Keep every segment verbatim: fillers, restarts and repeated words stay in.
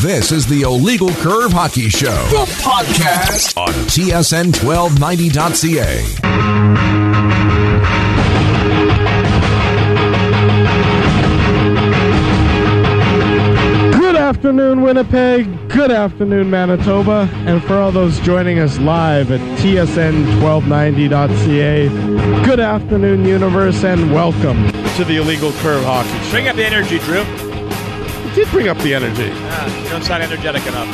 This is the Illegal Curve Hockey Show, the podcast on T S N twelve ninety dot C A. Good afternoon, Winnipeg. Good afternoon, Manitoba. And for all those joining us live at T S N twelve ninety dot C A, good afternoon, universe, and welcome to the Illegal Curve Hockey Show. Bring up the energy, Drew. You did bring up the energy. Ah, you don't sound energetic enough.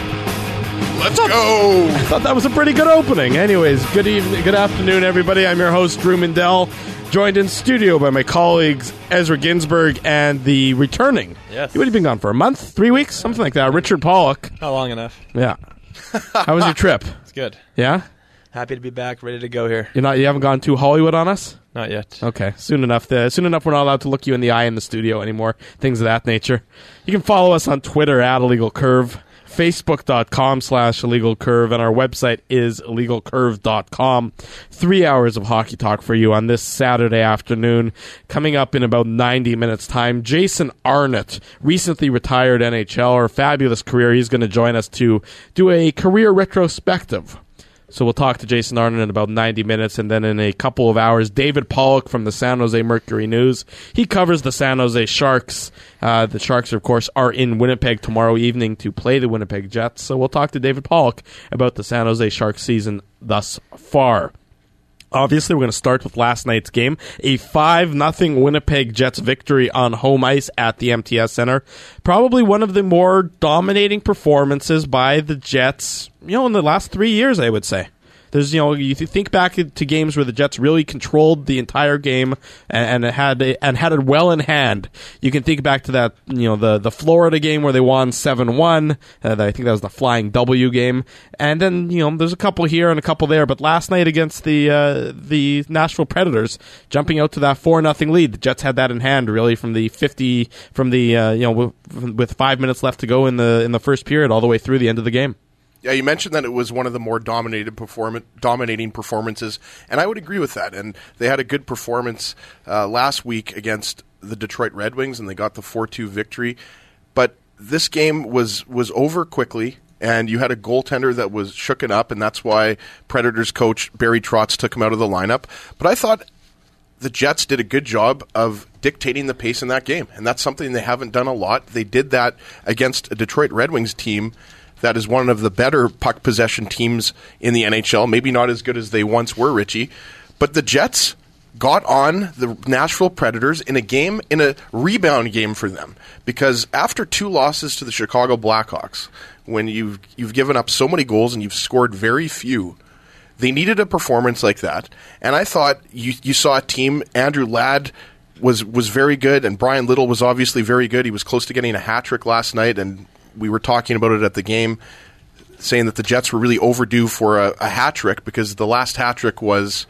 Let's go. I thought that was a pretty good opening. Anyways, good evening, good afternoon, everybody. I'm your host, Drew Mindell, joined in studio by my colleagues Ezra Ginsburg and the returning. Yes. You would have been gone for a month, three weeks, something like that. Richard Pollock. Not long enough. Yeah. How was your trip? It's good. Yeah? Happy to be back, ready to go here. You're not. You haven't gone to Hollywood on us? Not yet. Okay. Soon enough. The, soon enough, we're not allowed to look you in the eye in the studio anymore. Things of that nature. You can follow us on Twitter at Illegal Curve, Facebook.com slash Illegal Curve, and our website is illegal curve dot com. Three hours of hockey talk for you on this Saturday afternoon. Coming up in about ninety minutes' time, Jason Arnott, recently retired N H L, or fabulous career. He's going to join us to do a career retrospective. So we'll talk to Jason Arnott in about ninety minutes, and then in a couple of hours, David Pollock from the San Jose Mercury News. He covers the San Jose Sharks. Uh, the Sharks, of course, are in Winnipeg tomorrow evening to play the Winnipeg Jets. So we'll talk to David Pollock about the San Jose Sharks season thus far. Obviously, we're going to start with last night's game, a five nothing Winnipeg Jets victory on home ice at the M T S Center. Probably one of the more dominating performances by the Jets, you know, in the last three years, I would say. There's, you know, you think back to games where the Jets really controlled the entire game and, and had and had it well in hand. You can think back to that, you know, the, the Florida game where they won seven one. Uh, I think that was the Flying W game. And then, you know, there's a couple here and a couple there. But last night against the uh, the Nashville Predators, jumping out to that four nothing lead, the Jets had that in hand really from the fifty from the uh, you know with, with five minutes left to go in the in the first period all the way through the end of the game. Yeah, you mentioned that it was one of the more dominated perform- dominating performances, and I would agree with that. And they had a good performance uh, last week against the Detroit Red Wings, and they got the four two victory. But this game was, was over quickly, and you had a goaltender that was shooken up, and that's why Predators coach Barry Trotz took him out of the lineup. But I thought the Jets did a good job of dictating the pace in that game, and that's something they haven't done a lot. They did that against a Detroit Red Wings team that is one of the better puck possession teams in the N H L. Maybe not as good as they once were, Richie. But the Jets got on the Nashville Predators in a game, in a rebound game for them. Because after two losses to the Chicago Blackhawks, when you've, you've given up so many goals and you've scored very few, they needed a performance like that. And I thought you, you saw a team, Andrew Ladd was, was very good, and Brian Little was obviously very good. He was close to getting a hat trick last night, and we were talking about it at the game, saying that the Jets were really overdue for a, a hat trick because the last hat trick was,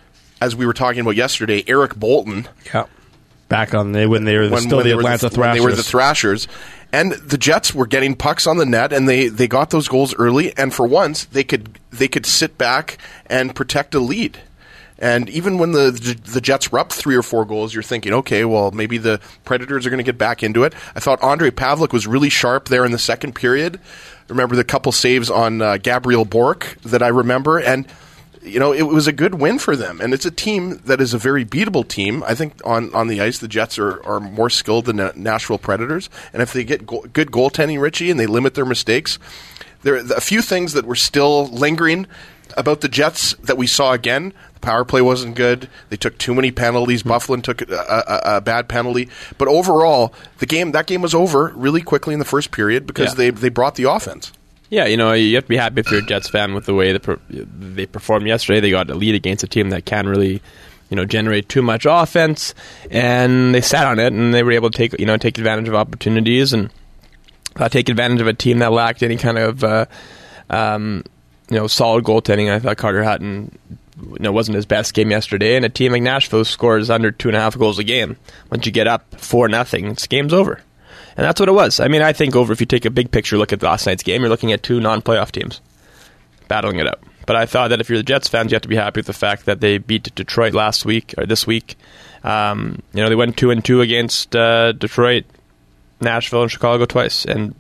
as we were talking about yesterday, Eric Bolton. Yeah. Back on the, when they were the, when, still when the they Atlanta were the, Thrashers. When they were the Thrashers. And the Jets were getting pucks on the net, and they, they got those goals early, and for once, they could they could sit back and protect a lead. And even when the the Jets were up three or four goals, you're thinking, okay, well, maybe the Predators are going to get back into it. I thought Andrei Pavlik was really sharp there in the second period. I remember the couple saves on uh, Gabriel Bork that I remember. And, you know, it was a good win for them. And it's a team that is a very beatable team. I think on, on the ice, the Jets are, are more skilled than the Nashville Predators. And if they get go- good goaltending, Richie, and they limit their mistakes, there are a few things that were still lingering about the Jets that we saw again. The power play wasn't good. They took too many penalties. Mm-hmm. Byfuglien took a, a, a bad penalty. But overall, the game that game was over really quickly in the first period because yeah. they they brought the offense. Yeah, you know, you have to be happy if you're a Jets fan with the way they, they performed yesterday. They got a lead against a team that can really, you know, generate too much offense, and they sat on it, and they were able to take, you know, take advantage of opportunities and uh, take advantage of a team that lacked any kind of, uh, um, you know, solid goaltending. I thought Carter Hutton, you know, wasn't his best game yesterday, and a team like Nashville scores under two and a half goals a game. Once you get up four nothing, it's game's over. And that's what it was. I mean, I think over, if you take a big picture look at last night's game, you're looking at two non-playoff teams battling it out. But I thought that if you're the Jets fans, you have to be happy with the fact that they beat Detroit last week, or this week. Um, you know, they went two and two against uh, Detroit, Nashville, and Chicago twice. And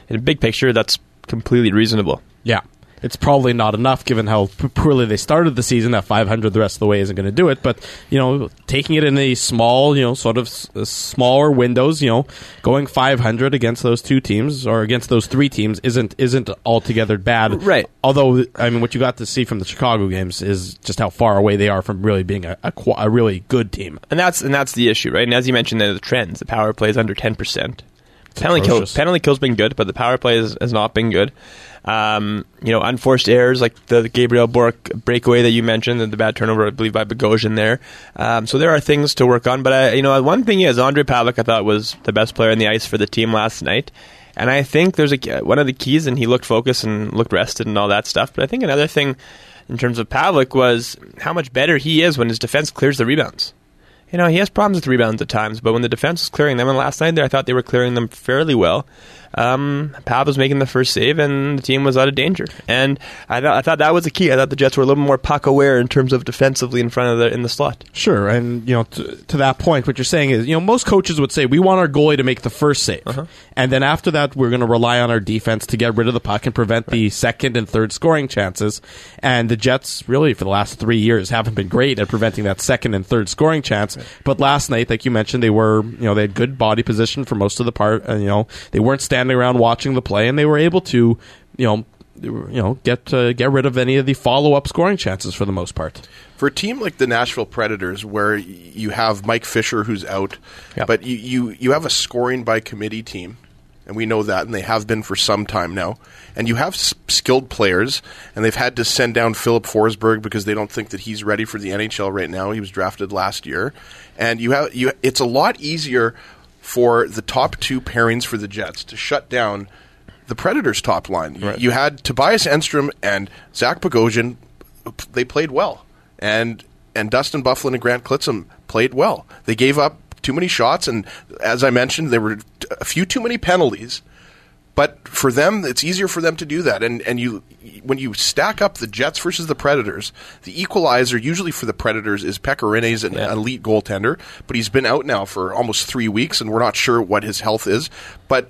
in a big picture, that's completely reasonable. Yeah. It's probably not enough given how p- poorly they started the season. At five hundred the rest of the way isn't going to do it. But, you know, taking it in a small, you know, sort of s- smaller windows, you know, going five hundred against those two teams or against those three teams isn't isn't altogether bad. Right. Although, I mean, what you got to see from the Chicago games is just how far away they are from really being a, a, qu- a really good team. And that's and that's the issue, right? And as you mentioned, the trends, the power play is under ten percent. Penalty kill, penalty kill's been good, but the power play has, has not been good. Um, you know, unforced errors like the Gabriel Bork breakaway that you mentioned, and the bad turnover, I believe, by Bogosian there. Um, so there are things to work on. But, I, you know, one thing is Ondrej Pavelec, I thought, was the best player on the ice for the team last night. And I think there's a, one of the keys, and he looked focused and looked rested and all that stuff. But I think another thing in terms of Pavelec was how much better he is when his defense clears the rebounds. You know, he has problems with rebounds at times, but when the defense was clearing them, and last night there, I thought they were clearing them fairly well. Um, Pav was making the first save, and the team was out of danger. And I, th- I thought that was the key. I thought the Jets were a little more puck aware in terms of defensively in front of the in the slot. Sure, and you know, t- to that point, what you're saying is, you know, most coaches would say we want our goalie to make the first save, uh-huh. and then after that, we're going to rely on our defense to get rid of the puck and prevent right. the second and third scoring chances. And the Jets, really, for the last three years, haven't been great at preventing that second and third scoring chance. Right. But last night, like you mentioned, they were, you know, they had good body position for most of the part, and you know, they weren't standing around watching the play, and they were able to, you know, you know, get uh, get rid of any of the follow-up scoring chances for the most part. For a team like the Nashville Predators, where you have Mike Fisher who's out, yep. but you, you, you have a scoring by committee team, and we know that, and they have been for some time now, and you have s- skilled players, and they've had to send down Philip Forsberg because they don't think that he's ready for the N H L right now. He was drafted last year, and you have you. It's a lot easier for the top two pairings for the Jets to shut down the Predators' top line. Right. You had Tobias Enstrom and Zach Bogosian. They played well. And and Dustin Byfuglien and Grant Clitsome played well. They gave up too many shots, and as I mentioned, there were a few too many penalties. But for them, it's easier for them to do that. And and you when you stack up the Jets versus the Predators, the equalizer usually for the Predators is Pekka Rinne's an yeah. elite goaltender, but he's been out now for almost three weeks, and we're not sure what his health is. But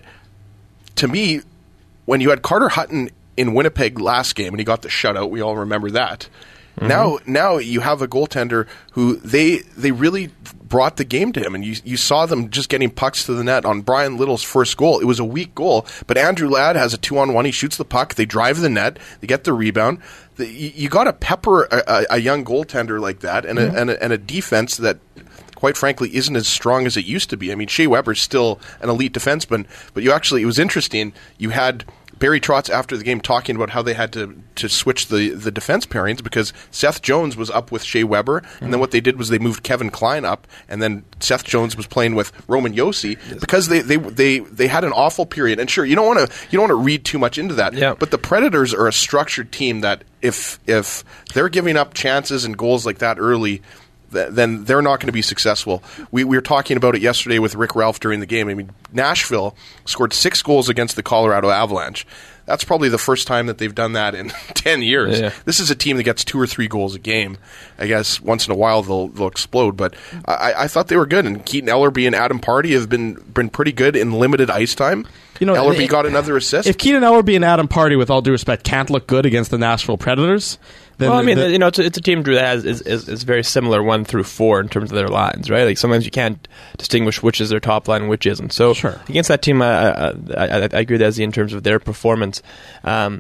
to me, when you had Carter Hutton in Winnipeg last game, and he got the shutout, we all remember that. Mm-hmm. Now, now you have a goaltender who they they really brought the game to him, and you you saw them just getting pucks to the net on Brian Little's first goal. It was a weak goal, but Andrew Ladd has a two on one. He shoots the puck, they drive the net, they get the rebound. The, you you got to pepper a, a, a young goaltender like that, and mm-hmm. a, and a, and a defense that, quite frankly, isn't as strong as it used to be. I mean, Shea Weber's still an elite defenseman, but you actually, it was interesting. You had Barry Trotz after the game talking about how they had to, to switch the, the defense pairings because Seth Jones was up with Shea Weber, mm-hmm. and then what they did was they moved Kevin Klein up, and then Seth Jones was playing with Roman Josi yes. because they, they they they had an awful period. And sure, you don't want to you don't want to read too much into that. Yeah. But the Predators are a structured team that if if they're giving up chances and goals like that early, then they're not going to be successful. We, we were talking about it yesterday with Rick Ralph during the game. I mean, Nashville scored six goals against the Colorado Avalanche. That's probably the first time that they've done that in ten years. Yeah. This is a team that gets two or three goals a game. I guess once in a while they'll they'll explode, but I, I thought they were good. And Keaton Ellerby and Adam Pardy have been been pretty good in limited ice time. You know, Ellerby if, got another assist. If Keaton Ellerby and Adam Pardy, with all due respect, can't look good against the Nashville Predators, then well, I mean, the, you know, it's a, it's a team, Drew, that has is, is, is very similar one through four in terms of their lines, right? Like sometimes you can't distinguish which is their top line and which isn't. So sure. against that team, I, I, I, I agree with Ezzy in terms of their performance. Um,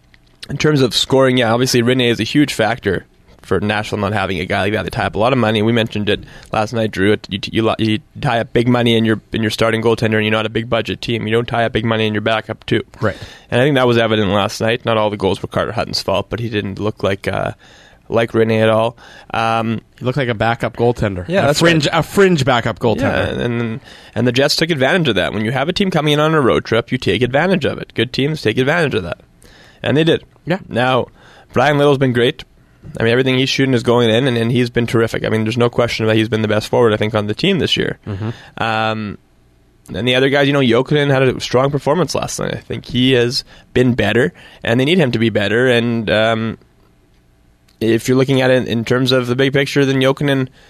in terms of scoring, yeah, obviously Rinne is a huge factor for Nashville not having a guy like that. They tie up a lot of money. We mentioned it last night, Drew. You, you, you tie up big money in your in your starting goaltender, and you're not a big budget team. You don't tie up big money in your backup too. Right. And I think that was evident last night. Not all the goals were Carter Hutton's fault, but he didn't look like uh, like Rinne at all. Um, he looked like a backup goaltender. Yeah, a that's fringe, right. a fringe backup goaltender. Yeah, and and the Jets took advantage of that. When you have a team coming in on a road trip, you take advantage of it. Good teams take advantage of that, and they did. Yeah. Now, Brian Little's been great. I mean, everything he's shooting is going in, and, and he's been terrific. I mean, there's no question that he's been the best forward, I think, on the team this year. Mm-hmm. Um, and the other guys, you know, Jokinen had a strong performance last night. I think he has been better, and they need him to be better. And um, if you're looking at it in terms of the big picture, then Jokinen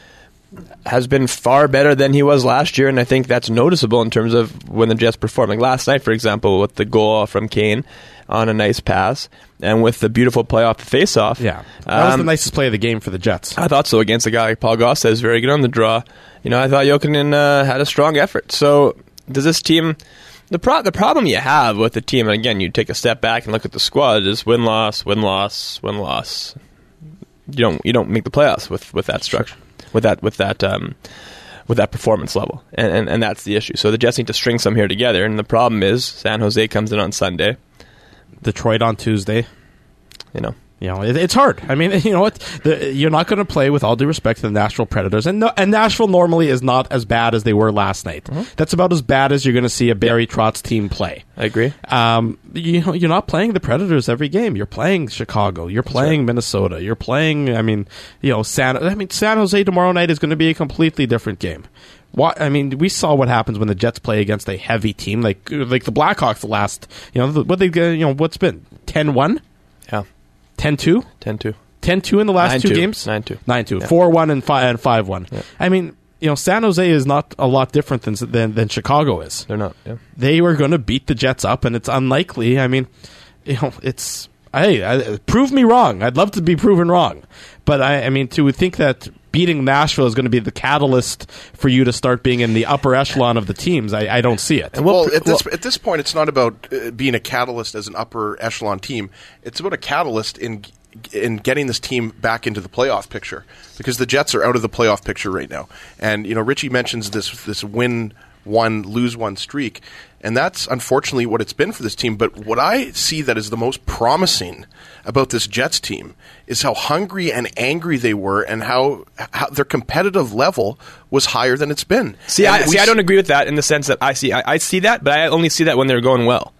has been far better than he was last year, and I think that's noticeable in terms of when the Jets perform. Like last night, for example, with the goal from Kane on a nice pass, and with the beautiful play off the face-off. Yeah, that was um, the nicest play of the game for the Jets. I thought so against a guy like Paul Goss. That was very good on the draw. You know, I thought Jokinen uh, had a strong effort. So does this team... The pro- the problem you have with the team, and again, you take a step back and look at the squad, is win-loss, win-loss, win-loss. You don't you don't make the playoffs with, with that structure, with that with that um, with that performance level, and, and and that's the issue. So the Jets need to string some here together, and the problem is San Jose comes in on Sunday, Detroit on Tuesday. You know, you know it, it's hard. I mean, you know what? The, you're not going to play, with all due respect to the Nashville Predators, and no, and Nashville normally is not as bad as they were last night. Mm-hmm. That's about as bad as you're going to see a Barry Trotz team play. I agree. Um, you know, you're not playing the Predators every game. You're playing Chicago. You're playing right. Minnesota. You're playing. I mean, you know, San. I mean, San Jose tomorrow night is going to be a completely different game. What I mean, we saw what happens when the Jets play against a heavy team like like the Blackhawks. The last, you know, what they you know what's been ten one. Yeah. ten two? ten two. ten two in the last nine two two. games? nine two. nine two. Yeah. four one and five one. Yeah. I mean, you know, San Jose is not a lot different than than, than Chicago is. They're not, yeah. They were going to beat the Jets up, and it's unlikely. I mean, you know, it's... Hey, I, prove me wrong. I'd love to be proven wrong. But, I, I mean, to think that beating Nashville is going to be the catalyst for you to start being in the upper echelon of the teams, I, I don't see it. Well, at this, at this point, it's not about uh, being a catalyst as an upper echelon team. It's about a catalyst in in getting this team back into the playoff picture, because the Jets are out of the playoff picture right now. And, you know, Richie mentions this this win one, lose one streak, and that's unfortunately what it's been for this team. But what I see that is the most promising about this Jets team is how hungry and angry they were, and how, how their competitive level was higher than it's been. See, and I, see, I don't agree with that in the sense that I see I, I see that, but I only see that when they're going well.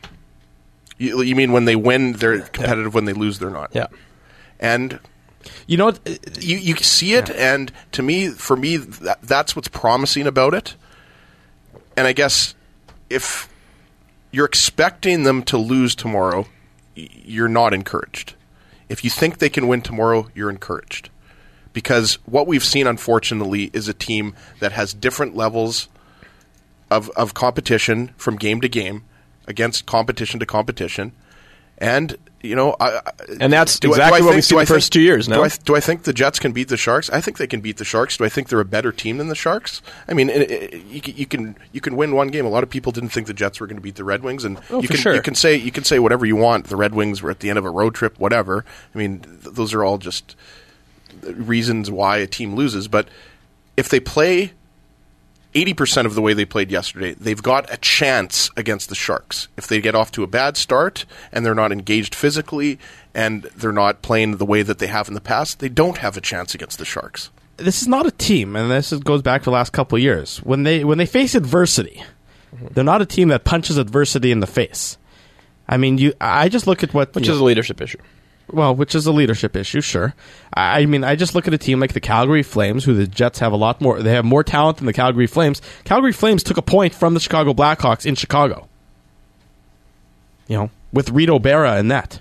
You, you mean when they win, they're competitive, yeah. When they lose, they're not. Yeah. And you know what? You, you see it, yeah. And to me, for me, that, that's what's promising about it. And I guess if you're expecting them to lose tomorrow, you're not encouraged. If you think they can win tomorrow, you're encouraged. Because what we've seen, unfortunately, is a team that has different levels of, of competition from game to game, against competition to competition. And, you know... I, and that's do exactly I, do what think, we've seen the think, first two years now. Do I, do I think the Jets can beat the Sharks? I think they can beat the Sharks. Do I think they're a better team than the Sharks? I mean, it, it, you, you can you can win one game. A lot of people didn't think the Jets were going to beat the Red Wings, and oh, you for can sure. you can say you can say whatever you want. The Red Wings were at the end of a road trip, whatever. I mean, th- those are all just reasons why a team loses. But if they play eighty percent of the way they played yesterday, they've got a chance against the Sharks. If they get off to a bad start and they're not engaged physically and they're not playing the way that they have in the past, they don't have a chance against the Sharks. This is not a team, and this is, goes back to the last couple of years. When they when they face adversity, mm-hmm. they're not a team that punches adversity in the face. I mean, you. I just look at what... Which is know, a leadership issue. Well, which is a leadership issue, sure. I mean, I just look at a team like the Calgary Flames, who the Jets have a lot more... They have more talent than the Calgary Flames. Calgary Flames took a point from the Chicago Blackhawks in Chicago. You know, with Rito Berra in net.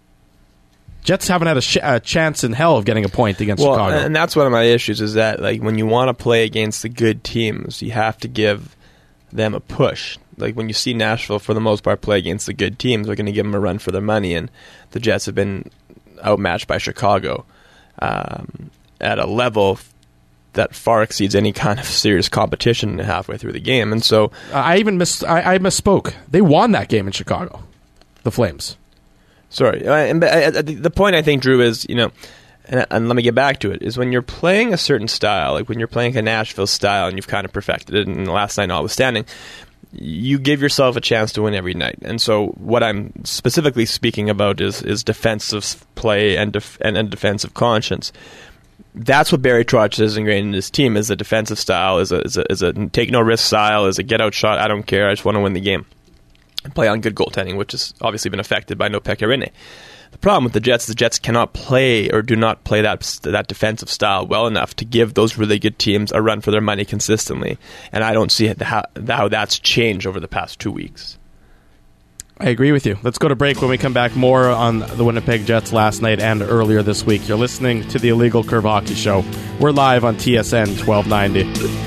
Jets haven't had a, sh- a chance in hell of getting a point against well, Chicago. And that's one of my issues, is that like when you want to play against the good teams, you have to give them a push. Like when you see Nashville, for the most part, play against the good teams, they're going to give them a run for their money, and the Jets have been outmatched by Chicago um, at a level that far exceeds any kind of serious competition halfway through the game. And so, I even miss I, I misspoke. They won that game in Chicago, the Flames. Sorry, and the point I think, Drew, is, you know, and, and let me get back to it, is when you're playing a certain style, like when you're playing a Nashville style and you've kind of perfected it, and last night notwithstanding, you give yourself a chance to win every night. And so what I'm specifically speaking about is is defensive play and def- and, and defensive conscience. That's what Barry Trotz has ingrained in his team, is a defensive style, is a, is a, is a take-no-risk style, is a get-out shot, I don't care, I just want to win the game. And play on good goaltending, which has obviously been affected by no Pekka Rinne. The problem with the Jets is the Jets cannot play or do not play that that defensive style well enough to give those really good teams a run for their money consistently. And I don't see how, how that's changed over the past two weeks. I agree with you. Let's go to break. When we come back, more on the Winnipeg Jets last night and earlier this week. You're listening to the Illegal Curve Hockey Show. We're live on T S N twelve ninety.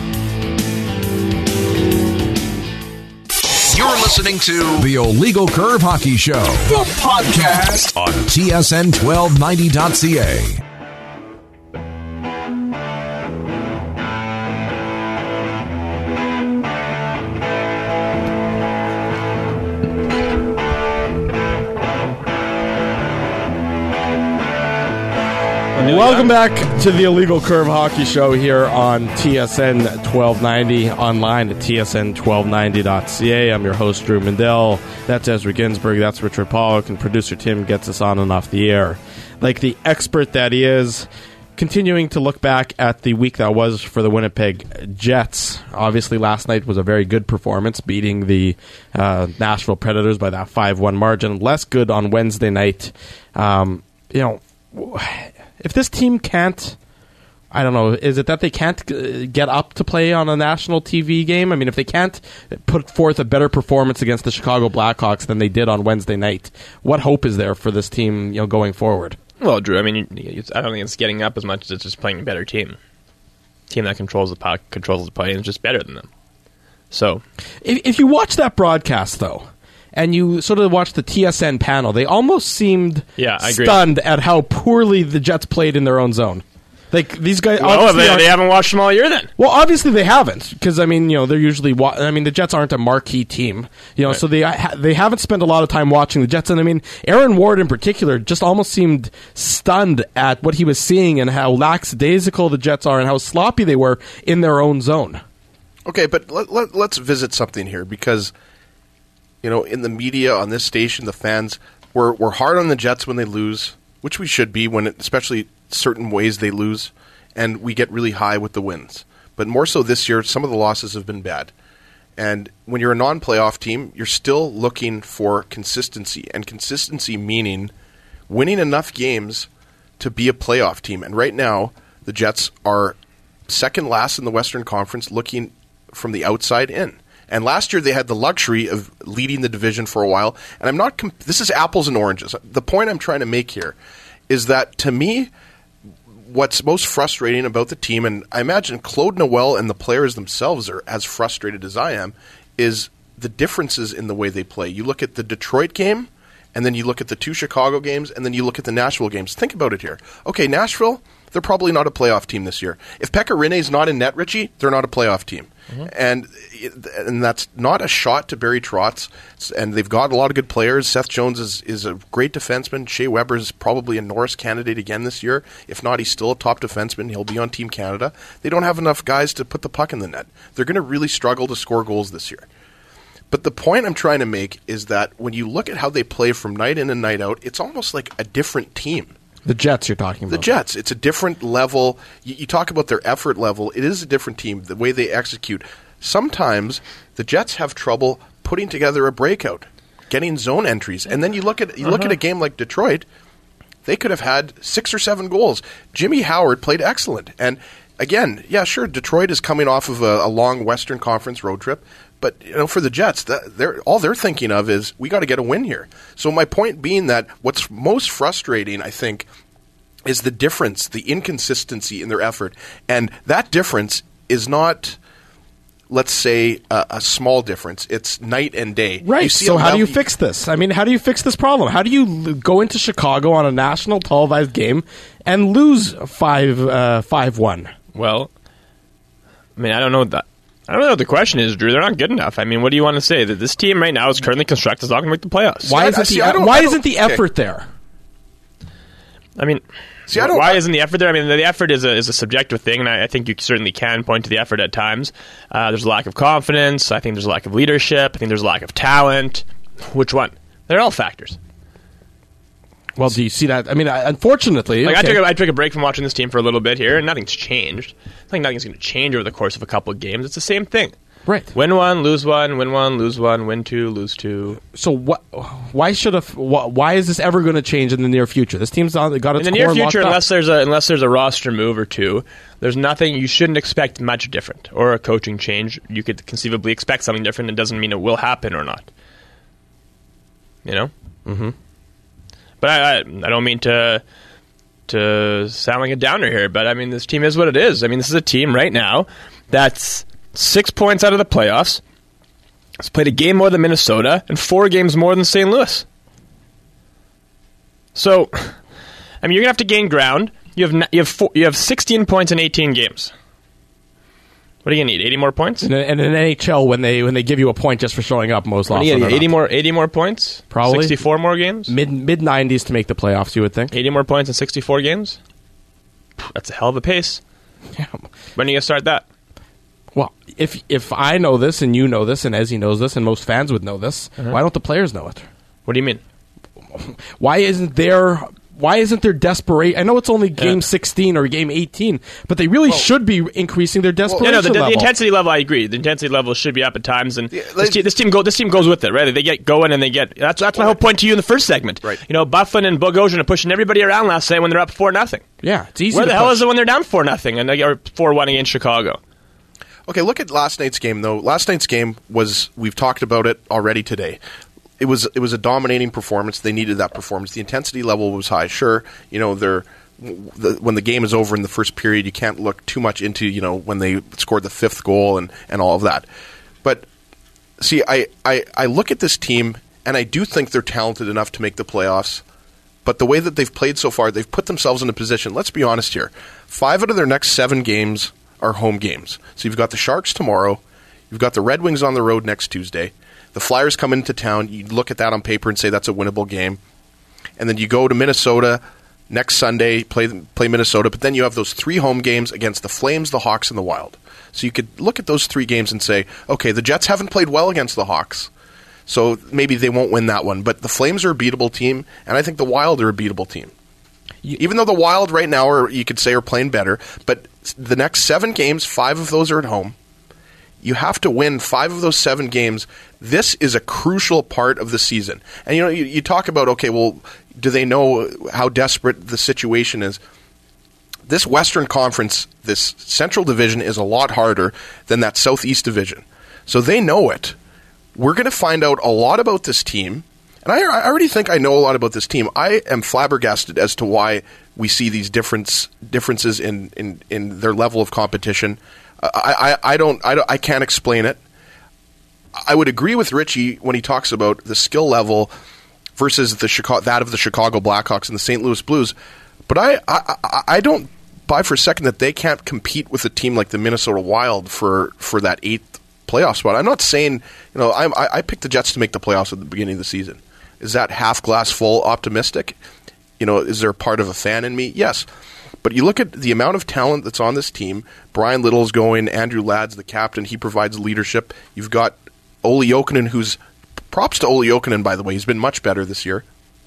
You're listening to the Illegal Curve Hockey Show, the podcast on T S N twelve ninety dot C A. Welcome back to the Illegal Curve Hockey Show here on T S N twelve ninety, online at T S N twelve ninety dot C A. I'm your host, Drew Mandel. That's Ezra Ginsburg. That's Richard Pollock. And producer Tim gets us on and off the air. Like the expert that he is, continuing to look back at the week that was for the Winnipeg Jets. Obviously, last night was a very good performance, beating the uh, Nashville Predators by that five one margin. Less good on Wednesday night. Um, you know... If this team can't, I don't know, is it that they can't get up to play on a national T V game? I mean, if they can't put forth a better performance against the Chicago Blackhawks than they did on Wednesday night, what hope is there for this team, you know, going forward? Well, Drew, I mean, I don't think it's getting up as much as it's just playing a better team. Team that controls the puck, controls the play, and is just better than them. So, if, if you watch that broadcast, though, and you sort of watched the T S N panel, they almost seemed yeah, I agree. stunned at how poorly the Jets played in their own zone. Like these guys, well, they, they haven't watched them all year then. Well, obviously they haven't, because I mean, you know, they're usually. Wa- I mean, the Jets aren't a marquee team, you know, right. so they ha- they haven't spent a lot of time watching the Jets. And I mean, Aaron Ward in particular just almost seemed stunned at what he was seeing and how lackadaisical the Jets are and how sloppy they were in their own zone. Okay, but let, let, let's visit something here, because, you know, in the media, on this station, the fans, we're, we're hard on the Jets when they lose, which we should be, when it, especially certain ways they lose, and we get really high with the wins. But more so this year, some of the losses have been bad. And when you're a non-playoff team, you're still looking for consistency, and consistency meaning winning enough games to be a playoff team. And right now, the Jets are second last in the Western Conference, looking from the outside in. And last year they had the luxury of leading the division for a while. And I'm not comp- this is apples and oranges. The point I'm trying to make here is that, to me, what's most frustrating about the team, and I imagine Claude Noel and the players themselves are as frustrated as I am, is the differences in the way they play. You look at the Detroit game, and then you look at the two Chicago games, and then you look at the Nashville games. Think about it here. Okay, Nashville, they're probably not a playoff team this year. If Pekka Rinne's not in net, Richie, they're not a playoff team. Mm-hmm. And and that's not a shot to Barry Trotz. And they've got a lot of good players. Seth Jones is, is a great defenseman. Shea Weber is probably a Norris candidate again this year. If not, he's still a top defenseman. He'll be on Team Canada. They don't have enough guys to put the puck in the net. They're going to really struggle to score goals this year. But the point I'm trying to make is that when you look at how they play from night in and night out, it's almost like a different team. The Jets you're talking about. The Jets. It's a different level. You, you talk about their effort level. It is a different team, the way they execute. Sometimes the Jets have trouble putting together a breakout, getting zone entries. And then you look at you uh-huh. look at a game like Detroit, they could have had six or seven goals. Jimmy Howard played excellent. And again, yeah, sure, Detroit is coming off of a, a long Western Conference road trip. But you know, for the Jets, that, they're, all they're thinking of is, we got to get a win here. So my point being that what's most frustrating, I think, is the difference, the inconsistency in their effort. And that difference is not, let's say, a, a small difference. It's night and day. Right. So how do you fix this? I mean, how do you fix this problem? How do you l- go into Chicago on a national televised game and lose five, uh, five one? Well, I mean, I don't know what that. I don't know what the question is, Drew. They're not good enough. I mean, what do you want to say? That this team right now is currently constructed, is not going to make the playoffs. Why isn't see, the, why isn't the effort okay. there? I mean, see, I don't, why isn't the effort there? I mean, the effort is a is a subjective thing, and I, I think you certainly can point to the effort at times. Uh, there's a lack of confidence. I think there's a lack of leadership. I think there's a lack of talent. Which one? They're all factors. Well, do you see that? I mean, unfortunately... Like okay. I, took a, I took a break from watching this team for a little bit here, and nothing's changed. I think nothing's going to change over the course of a couple of games. It's the same thing. Right. Win one, lose one, win one, lose one, win two, lose two. So what? Why should a, Why is this ever going to change in the near future? This team's got its core in the near future, locked unless up. there's a unless there's a roster move or two, there's nothing. You shouldn't expect much different, or a coaching change. You could conceivably expect something different. It doesn't mean it will happen or not. You know? Mm-hmm. But I, I, I don't mean to to sound like a downer here, but I mean, this team is what it is. I mean, this is a team right now that's six points out of the playoffs. It's played a game more than Minnesota and four games more than Saint Louis. So, I mean, you're gonna have to gain ground. You have you have four, you have sixteen points in eighteen games. What are you gonna need? eighty more points? And in an N H L, when they when they give you a point just for showing up, most often, you eighty more eighty more points. Probably sixty-four more games. Mid mid nineties to make the playoffs. You would think eighty more points in sixty-four games. That's a hell of a pace. Yeah. When are you gonna start that? Well, if if I know this and you know this and Ezzy knows this and most fans would know this, uh-huh. why don't the players know it? What do you mean? Why isn't there why isn't there desperation? I know it's only game yeah. sixteen or game eighteen, but they really well, should be increasing their desperation well, yeah, no, the, level. The intensity level, I agree. The intensity level should be up at times, and yeah, this, team, this team go this team goes with it, right? They get going and they get. That's that's my whole point to you in the first segment. Right. You know, Bufflin and Bogosian are pushing everybody around last night when they're up four nothing. Yeah, it's easy. Where to the hell push. is it when they're down four nothing and they are four one against Chicago? Okay, look at last night's game, though. Last night's game was, we've talked about it already today. It was it was a dominating performance. They needed that performance. The intensity level was high. Sure, you know, they're, the, when the game is over in the first period, you can't look too much into, you know, when they scored the fifth goal and, and all of that. But, see, I, I, I look at this team, and I do think they're talented enough to make the playoffs. But the way that they've played so far, they've put themselves in a position, let's be honest here, five out of their next seven games are home games. So you've got the Sharks tomorrow, you've got the Red Wings on the road next Tuesday, the Flyers come into town, you look at that on paper and say that's a winnable game, and then you go to Minnesota next Sunday, play play Minnesota, but then you have those three home games against the Flames, the Hawks, and the Wild. So you could look at those three games and say, okay, the Jets haven't played well against the Hawks, so maybe they won't win that one, but the Flames are a beatable team, and I think the Wild are a beatable team. You, Even though the Wild right now, are, you could say, are playing better, but the next seven games, five of those are at home. You have to win five of those seven games. This is a crucial part of the season. And, you know, you, you talk about, okay, well, do they know how desperate the situation is? This Western Conference, this Central Division, is a lot harder than that Southeast Division. So they know it. We're going to find out a lot about this team. And I, I already think I know a lot about this team. I am flabbergasted as to why we see these difference, differences in, in, in their level of competition. Uh, I, I, I, don't, I don't I can't explain it. I would agree with Richie when he talks about the skill level versus the Chicago, that of the Chicago Blackhawks and the Saint Louis Blues. But I, I, I don't buy for a second that they can't compete with a team like the Minnesota Wild for, for that eighth playoff spot. I'm not saying, you know, I'm, I, I picked the Jets to make the playoffs at the beginning of the season. Is that half glass full optimistic? You know, is there a part of a fan in me? Yes. But you look at the amount of talent that's on this team. Brian Little's going. Andrew Ladd's the captain. He provides leadership. You've got Olli Jokinen, who's, props to Olli Jokinen, by the way. He's been much better this year.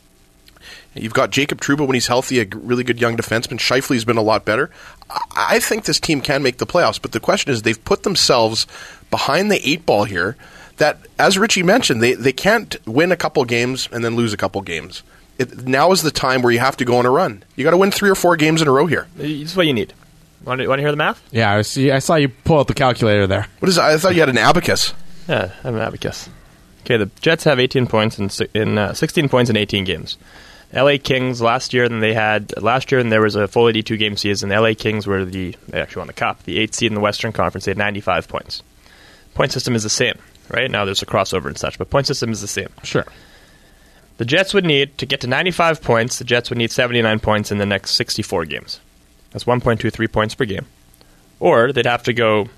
You've got Jacob Trouba when he's healthy, a really good young defenseman. Scheifele's been a lot better. I think this team can make the playoffs, but the question is they've put themselves behind the eight ball here that, as Richie mentioned, they, they can't win a couple games and then lose a couple games. It, now is the time where you have to go on a run. You got to win three or four games in a row here. This is what you need. Want to, want to hear the math? Yeah, I see. I saw you pull out the calculator there. What is that? I thought you had an abacus. Yeah, I have an abacus. Okay, the Jets have eighteen points in, in uh, sixteen points in eighteen games. L A Kings last year, then they had last year, and there was a full eighty-two game season. The L A Kings were the they actually won the cup, the eighth seed in the Western Conference. They had ninety-five points. Point system is the same, right? Now there's a crossover and such, but point system is the same. Sure. The Jets would need to get to ninety-five points. The Jets would need seventy-nine points in the next sixty-four games. That's one point two three points per game. Or they'd have to go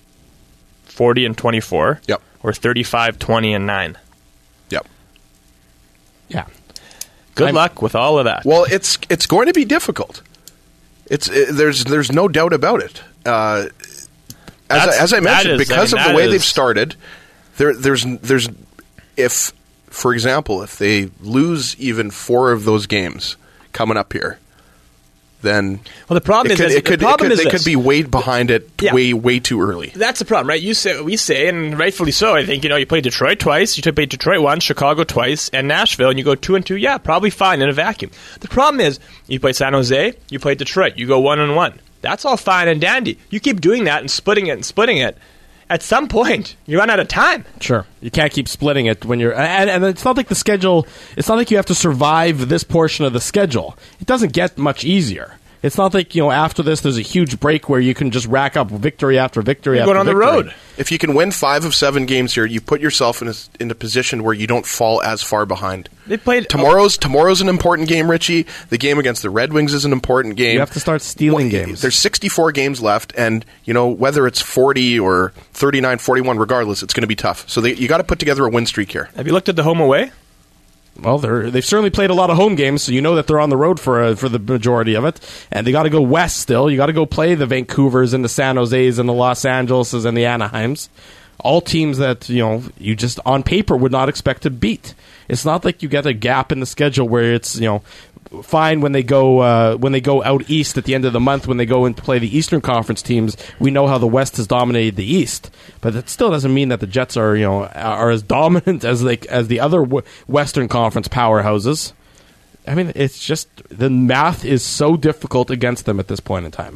forty and twenty-four. Yep. Or thirty-five, twenty, and nine. Yep. Yeah. Good I'm, luck with all of that. Well, it's it's going to be difficult. It's it, there's there's no doubt about it. Uh, as I, as I mentioned, is, because I mean, of the way is, they've started, there there's there's if, for example, if they lose even four of those games coming up here, then well, the problem it is could, this, it could, the problem it could, is they this. could be way behind it Yeah. way way too early. That's the problem, right? You say we say, and rightfully so. I think you know you played Detroit twice, you played Detroit once, Chicago twice, and Nashville, and you go two and two. Yeah, probably fine in a vacuum. The problem is you play San Jose, you play Detroit, you go one and one. That's all fine and dandy. You keep doing that and splitting it and splitting it, at some point, you run out of time. Sure. You can't keep splitting it when you're... And, and it's not like the schedule... It's not like you have to survive this portion of the schedule. It doesn't get much easier. It's not like, you know, after this, there's a huge break where you can just rack up victory after victory You're after going on victory. the road. If you can win five of seven games here, you put yourself in a, in a position where you don't fall as far behind. They played... Tomorrow's tomorrow's an important game, Richie. The game against the Red Wings is an important game. You have to start stealing Well, games. There's sixty-four games left, and, you know, whether it's forty or thirty-nine, forty-one, regardless, it's going to be tough. So they, you got to put together a win streak here. Have you looked at the home away? Well, they're, they've certainly played a lot of home games, so you know that they're on the road for uh, for the majority of it. And they got to go west still. You got to go play the Vancouvers and the San Jose's and the Los Angeleses and the Anaheims. All teams that, you know, you just on paper would not expect to beat. It's not like you get a gap in the schedule where it's, you know, fine when they go uh, when they go out east at the end of the month when they go and play the Eastern Conference teams. We know how the West has dominated the East, but that still doesn't mean that the Jets are, you know, are as dominant as they as the other w- Western Conference powerhouses. I mean, it's just the math is so difficult against them at this point in time.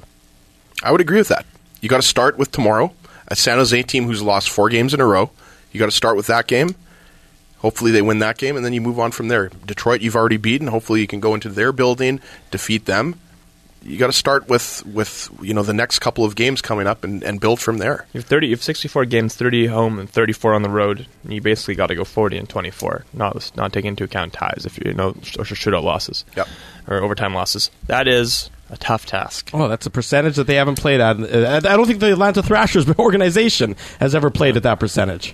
I would agree with that. You got to start with tomorrow, a San Jose team who's lost four games in a row. You got to start with that game. Hopefully they win that game, and then you move on from there. Detroit, you've already beaten. Hopefully you can go into their building, defeat them. You got to start with, with you know the next couple of games coming up and, and build from there. You have thirty. You have sixty-four games, thirty home and thirty-four on the road. And you basically got to go forty and twenty-four, not not taking into account ties if you, you know or shootout losses, Yep. or overtime losses. That is a tough task. Oh, that's a percentage that they haven't played at. I don't think the Atlanta Thrashers organization has ever played at that percentage.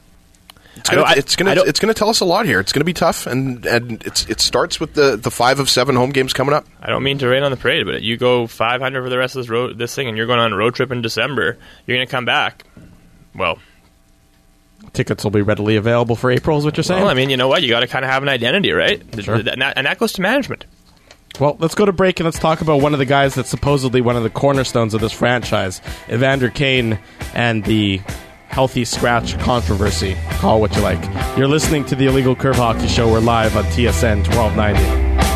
It's gonna, it's gonna, it's gonna tell us a lot here. It's gonna be tough, and, and it's it starts with the, the five of seven home games coming up. I don't mean to rain on the parade, but you go five hundred for the rest of this road, this thing, and you're going on a road trip in December. You're going to come back. Well, tickets will be readily available for April, is what you're saying? Well, I mean, you know what? You got to kind of have an identity, right? Sure. And that, and that goes to management. Well, let's go to break and let's talk about one of the guys that's supposedly one of the cornerstones of this franchise, Evander Kane, and the healthy scratch controversy. Call what you like. You're listening to the Illegal Curve Hockey Show. We're live on T S N twelve ninety.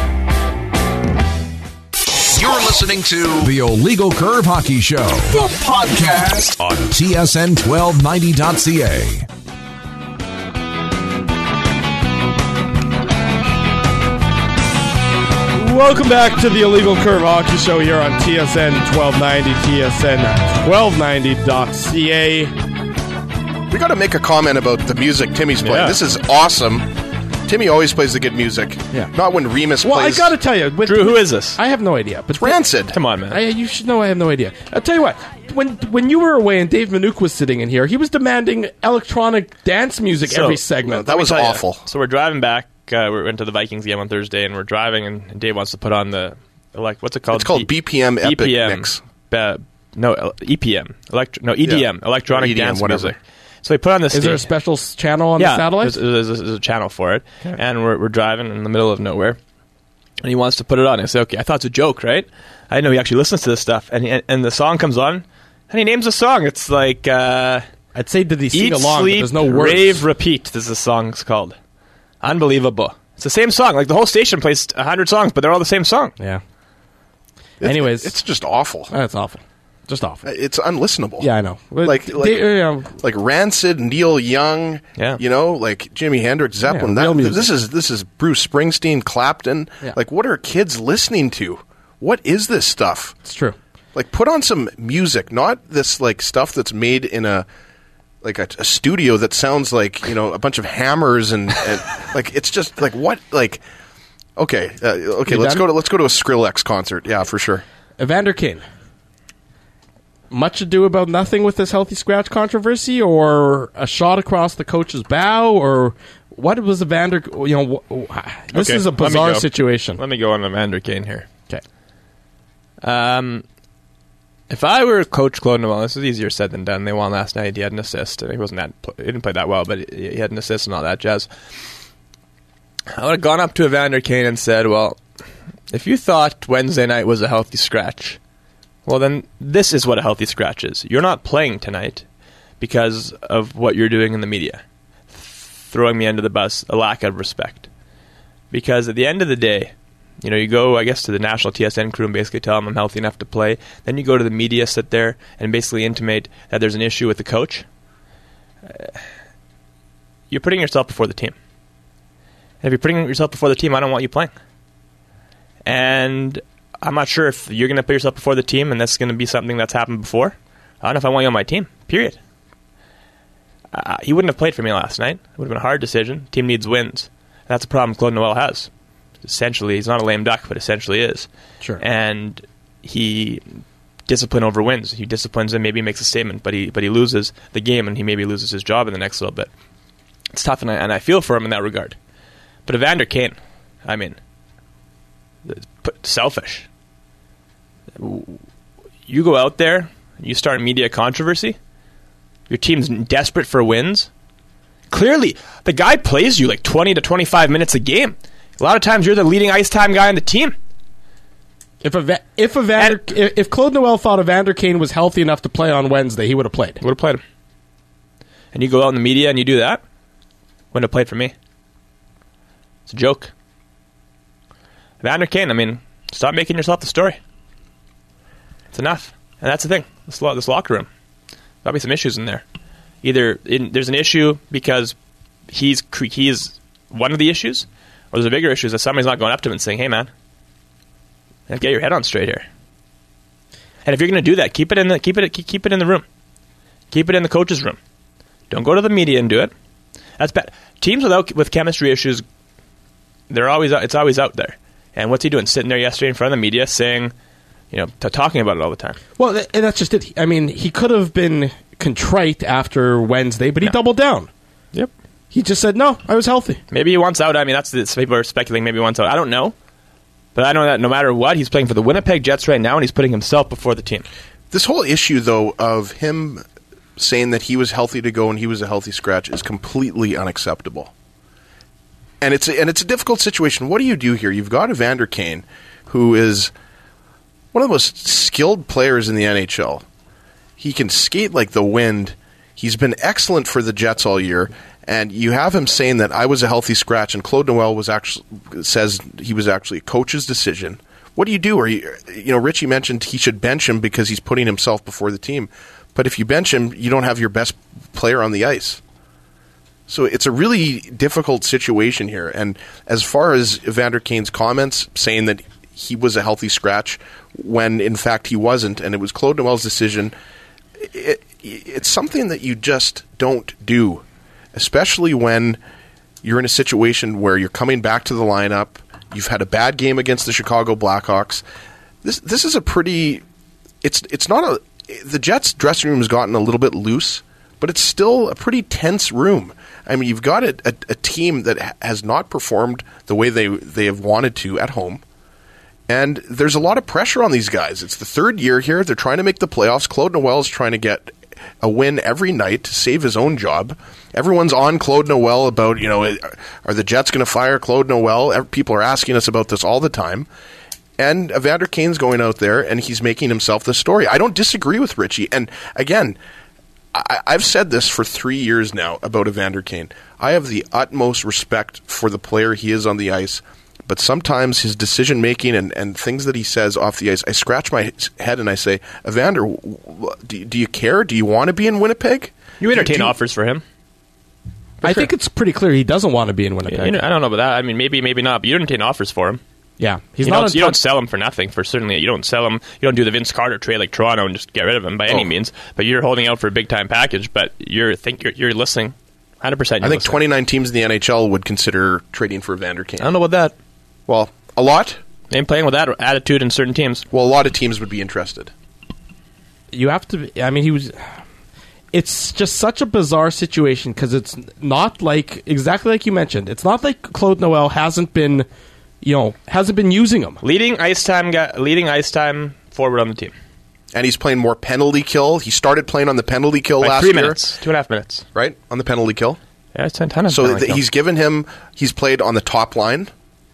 You're listening to the Illegal Curve Hockey Show, the podcast on T S N twelve ninety dot C A. Welcome back to the Illegal Curve Hockey Show here on T S N twelve ninety, T S N twelve ninety dot C A. We got to make a comment about the music Timmy's playing. Yeah. This is awesome. Timmy always plays the good music. Yeah. Not when Remus Well, plays. I got to tell you. With, Drew, who is this? I have no idea. But Rancid. Come on, man. I, you should know I have no idea. I'll tell you what. When when you were away and Dave Manouk was sitting in here, he was demanding electronic dance music So, every segment. that was Let me tell awful. you. So we're driving back. Uh, we went to the Vikings game on Thursday, and we're driving, and Dave wants to put on the elect. What's it called? It's called B P M Epic B P M. Mix. Uh, no, uh, E P M. Elect- no, E D M. Yeah. Electronic Or E D M, dance whatever. music. So we put on this. Is there a special s- channel on yeah, the satellite? There's, there's, there's a channel for it, and we're we're driving in the middle of nowhere, and he wants to put it on. I say, okay, I thought it's a joke, right? I didn't know he actually listens to this stuff, and he, and the song comes on, and he names the song. It's like uh, I'd say did he sing Eat, along, Sleep, but there's no words. Rave, Repeat. This is the song's called. Unbelievable. It's the same song. Like the whole station plays a hundred songs, but they're all the same song. Yeah. It's- Anyways. It's just awful. That's awful. Just awful. It's unlistenable. Yeah, I know. Like, like, They- you know, like Rancid, Neil Young, Yeah. you know, like Jimi Hendrix, Zeppelin. Yeah, real that, music. this is this is Bruce Springsteen, Clapton. Yeah. Like, what are kids listening to? What is this stuff? it's true. Like, put on some music, not this like stuff that's made in a like a, a studio that sounds like you know a bunch of hammers and, and like it's just like what like. Okay, uh, okay. You Let's done? go to let's go to a Skrillex concert. Yeah, for sure. Evander Kane. Much ado about nothing with this healthy scratch controversy, or a shot across the coach's bow, or what was Evander? You know, wh- wh- this Okay, is a let me bizarre go. situation. Let me go on Evander Kane here. Okay. Um, if I were Coach Claude Noel, this is easier said than done. They won last night. He had an assist. He wasn't that. He didn't play that well, but he he had an assist and all that jazz. I would have gone up to Evander Kane and said, "Well, if you thought Wednesday night was a healthy scratch, well, then this is what a healthy scratch is. You're not playing tonight because of what you're doing in the media, throwing me under the bus, a lack of respect. Because at the end of the day, You know, you go, I guess, to the national T S N crew and basically tell them I'm healthy enough to play. Then you go to the media, sit there, and basically intimate that there's an issue with the coach. Uh, you're putting yourself before the team. And if you're putting yourself before the team, I don't want you playing. And I'm not sure if you're going to put yourself before the team and that's going to be something that's happened before. I don't know if I want you on my team, period. Uh, he wouldn't have played for me last night. It would have been a hard decision. Team needs wins. And that's a problem Claude Noel has. Essentially, he's not a lame duck, but essentially is. Sure. And he discipline over wins. He disciplines and maybe makes a statement, but he but he loses the game and he maybe loses his job in the next little bit. It's tough, and I, and I feel for him in that regard. But Evander Kane, I mean, selfish. You go out there, you start media controversy, your team's desperate for wins. Clearly, the guy plays you like twenty to twenty-five minutes a game. A lot of times you're the leading ice time guy on the team. If Eva- if Evander, and, if, if Claude Noel thought Evander Kane was healthy enough to play on Wednesday, he would have played. Would have played him. And you go out in the media and you do that, wouldn't have played for me. It's a joke. Evander Kane, I mean, stop making yourself the story. It's enough. And that's the thing. This, lo- this locker room. There'll be some issues in there. Either in, there's an issue because he's he's one of the issues, or there's a bigger issue that somebody's not going up to him and saying, hey, man, get your head on straight here. And if you're going to do that, keep it in the keep it keep it in the room. Keep it in the coach's room. Don't go to the media and do it. That's bad. Teams without with chemistry issues, they're always it's always out there. And what's he doing? Sitting there yesterday in front of the media saying, you know, t- talking about it all the time. Well, th- and that's just it. I mean, he could have been contrite after Wednesday, but he no. doubled down. Yep. He just said, no, I was healthy. Maybe he wants out. I mean, that's the, people are speculating maybe he wants out. I don't know. But I know that no matter what, he's playing for the Winnipeg Jets right now, and he's putting himself before the team. This whole issue, though, of him saying that he was healthy to go and he was a healthy scratch is completely unacceptable. And it's a, and it's a difficult situation. What do you do here? You've got Evander Kane, who is one of the most skilled players in the N H L. He can skate like the wind. He's been excellent for the Jets all year. And you have him saying that I was a healthy scratch, and Claude Noel was actually says he was actually a coach's decision. What do you do? Or you, you know, Richie mentioned he should bench him because he's putting himself before the team. But if you bench him, you don't have your best player on the ice. So it's a really difficult situation here. And as far as Evander Kane's comments saying that he was a healthy scratch when in fact he wasn't, and it was Claude Noel's decision, it, it's something that you just don't do. Especially when you're in a situation where you're coming back to the lineup, you've had a bad game against the Chicago Blackhawks. This this is a pretty. It's it's not a. The Jets' dressing room has gotten a little bit loose, but it's still a pretty tense room. I mean, you've got a, a, a team that has not performed the way they they have wanted to at home, and there's a lot of pressure on these guys. It's the third year here; they're trying to make the playoffs. Claude Noel is trying to get a win every night to save his own job. Everyone's on Claude Noel about, you know, are the Jets going to fire Claude Noel? People are asking us about this all the time. And Evander Kane's going out there and he's making himself the story. I don't disagree with Richie. And again, I, I've said this for three years now about Evander Kane. I have the utmost respect for the player he is on the ice. But sometimes his decision-making and, and things that he says off the ice, I scratch my head and I say, Evander, do, do you care? Do you want to be in Winnipeg? You entertain you, offers for him. For I sure. think it's pretty clear he doesn't want to be in Winnipeg. You know, I don't know about that. I mean, maybe, maybe not. But you entertain offers for him. Yeah, he's you not. Don't, you don't sell him for nothing. For certainly, you don't sell him. You don't do the Vince Carter trade like Toronto and just get rid of him by any oh. means. But you're holding out for a big-time package. But you're think you're, you're listening. one hundred percent. I think listening. twenty-nine teams in the N H L would consider trading for Evander Kane. I don't know about that. Well, a lot. And playing with that attitude in certain teams. Well, a lot of teams would be interested. You have to. I mean, he was. It's just such a bizarre situation because it's not like exactly like you mentioned. It's not like Claude Noel hasn't been, you know, hasn't been using him. Leading ice time, guy, leading ice time forward on the team, and he's playing more penalty kill. He started playing on the penalty kill By last three year, minutes, two and a half minutes, right on the penalty kill. Yeah, it's a ton of so th- he's given him. He's played on the top line.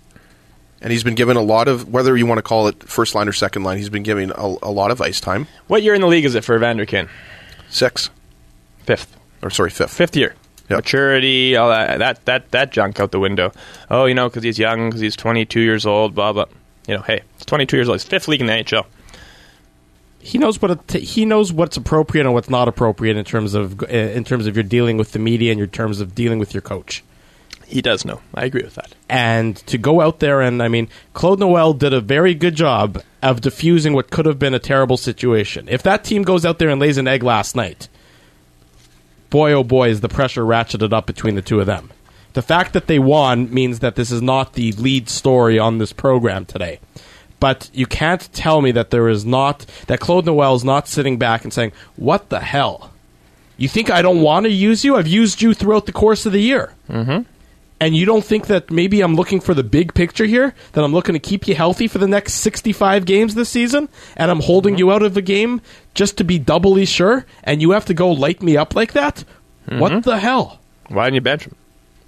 And he's been given a lot of, whether you want to call it first line or second line, he's been given a, a lot of ice time. What year in the league is it for Evander Kane? Six. Fifth. Or sorry, fifth. Fifth year. Yep. Maturity, all that, that that that junk out the window. Oh, you know, because he's young, because he's twenty-two years old, blah, blah. You know, hey, he's twenty-two years old. He's fifth league in the N H L. He knows what it t- he knows what's appropriate and what's not appropriate in terms of uh, in terms of your dealing with the media and your terms of dealing with your coach. He does know. I agree with that. And to go out there and, I mean, Claude Noel did a very good job of diffusing what could have been a terrible situation. If that team goes out there and lays an egg last night, boy, oh boy, is the pressure ratcheted up between the two of them. The fact that they won means that this is not the lead story on this program today. But you can't tell me that there is not, that Claude Noel is not sitting back and saying, what the hell? You think I don't want to use you? I've used you throughout the course of the year. Mm-hmm. And you don't think that maybe I'm looking for the big picture here? That I'm looking to keep you healthy for the next sixty-five games this season? And I'm holding mm-hmm. you out of a game just to be doubly sure? And you have to go light me up like that? Mm-hmm. What the hell? Why didn't you bench him?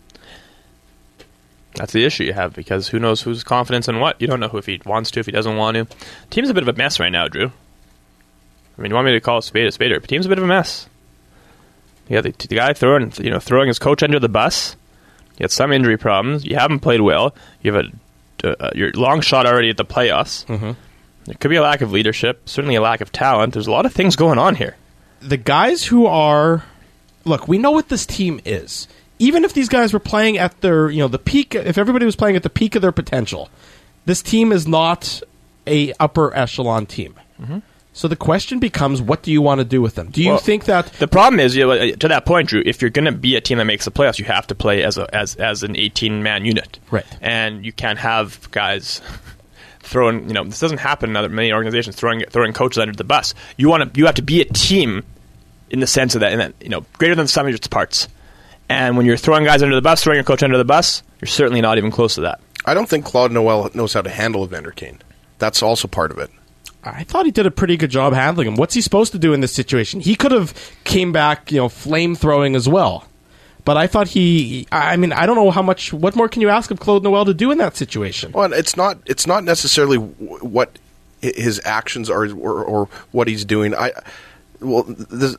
That's the issue you have, because who knows who's confidence in what? You don't know who if he wants to, if he doesn't want to. Team's a bit of a mess right now, Drew. I mean, you want me to call a spade a spade? But team's a bit of a mess. You got the, the guy throwing, you know, throwing his coach under the bus. You had some injury problems. You haven't played well. You have a, a, a your long shot already at the playoffs. Mm-hmm. There could be a lack of leadership, certainly a lack of talent. There's a lot of things going on here. The guys who are, look, we know what this team is. Even if these guys were playing at their, you know, the peak, if everybody was playing at the peak of their potential, this team is not a upper echelon team. Mm-hmm. So the question becomes, what do you want to do with them? Do you well, think that the problem is, you know, to that point, Drew, if you're going to be a team that makes the playoffs, you have to play as a as as an eighteen man unit, right? And you can't have guys throwing. You know, this doesn't happen in other many organizations throwing throwing coaches under the bus. You want to you have to be a team in the sense of that, in that, you know, greater than the sum of its parts. And when you're throwing guys under the bus, throwing your coach under the bus, you're certainly not even close to that. I don't think Claude Noel knows how to handle Evander Kane. That's also part of it. I thought he did a pretty good job handling him. What's he supposed to do in this situation? He could have came back, you know, flame throwing as well. But I thought he, I mean, I don't know how much, what more can you ask of Claude Noel to do in that situation? Well, it's not, it's not necessarily what his actions are or, or what he's doing. I, well, this,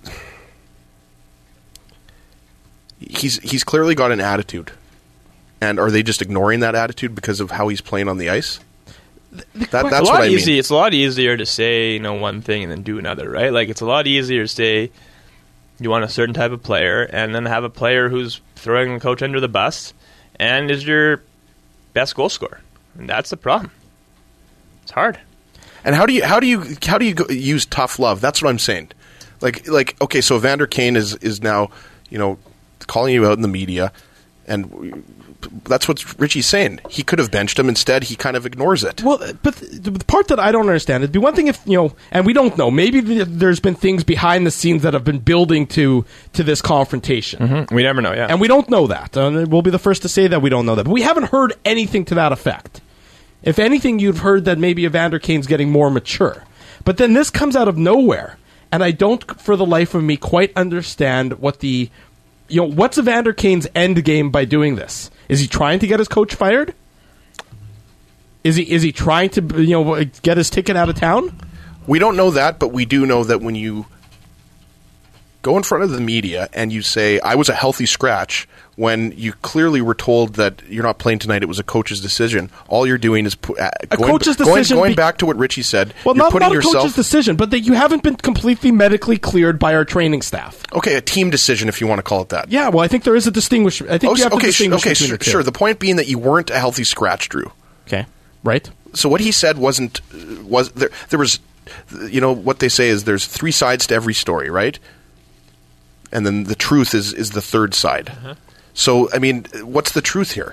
he's he's clearly got an attitude. And are they just ignoring that attitude because of how he's playing on the ice? That, that's it's a lot what I easy, mean. It's a lot easier to say, you know, one thing and then do another, right? Like, it's a lot easier to say you want a certain type of player and then have a player who's throwing the coach under the bus and is your best goal scorer. And that's the problem. It's hard. And how do you how do you how do you go, use tough love? That's what I'm saying. Like like okay, so Evander Kane is is now, you know, calling you out in the media, and that's what Richie's saying. He could have benched him. Instead, he kind of ignores it. Well, but the, the part that I don't understand, it'd be one thing if, you know, and we don't know, maybe the, there's been things behind the scenes that have been building to to this confrontation. Mm-hmm. We never know, yeah. And we don't know that. And we'll be the first to say that we don't know that. But we haven't heard anything to that effect. If anything, you've heard that maybe Evander Kane's getting more mature. But then this comes out of nowhere, and I don't, for the life of me, quite understand what the, you know, what's Evander Kane's end game by doing this? Is he trying to get his coach fired? Is he is he trying to, you know, get his ticket out of town? We don't know that, but we do know that when you go in front of the media and you say, I was a healthy scratch, when you clearly were told that you're not playing tonight, it was a coach's decision, all you're doing is pu- uh, a going, coach's going, decision going be- back to what Richie said. Well, you're not, putting not a yourself- coach's decision, but that you haven't been completely medically cleared by our training staff. Okay, a team decision, if you want to call it that. Yeah, well, I think there is a distinguish. I think Oh, you have okay, to distinguish okay, between sure, the two. sure. The point being that you weren't a healthy scratch, Drew. Okay, right. So what he said wasn't was there. There was, you know, what they say is there's three sides to every story, right? And then the truth is is the third side. Uh-huh. So I mean, what's the truth here?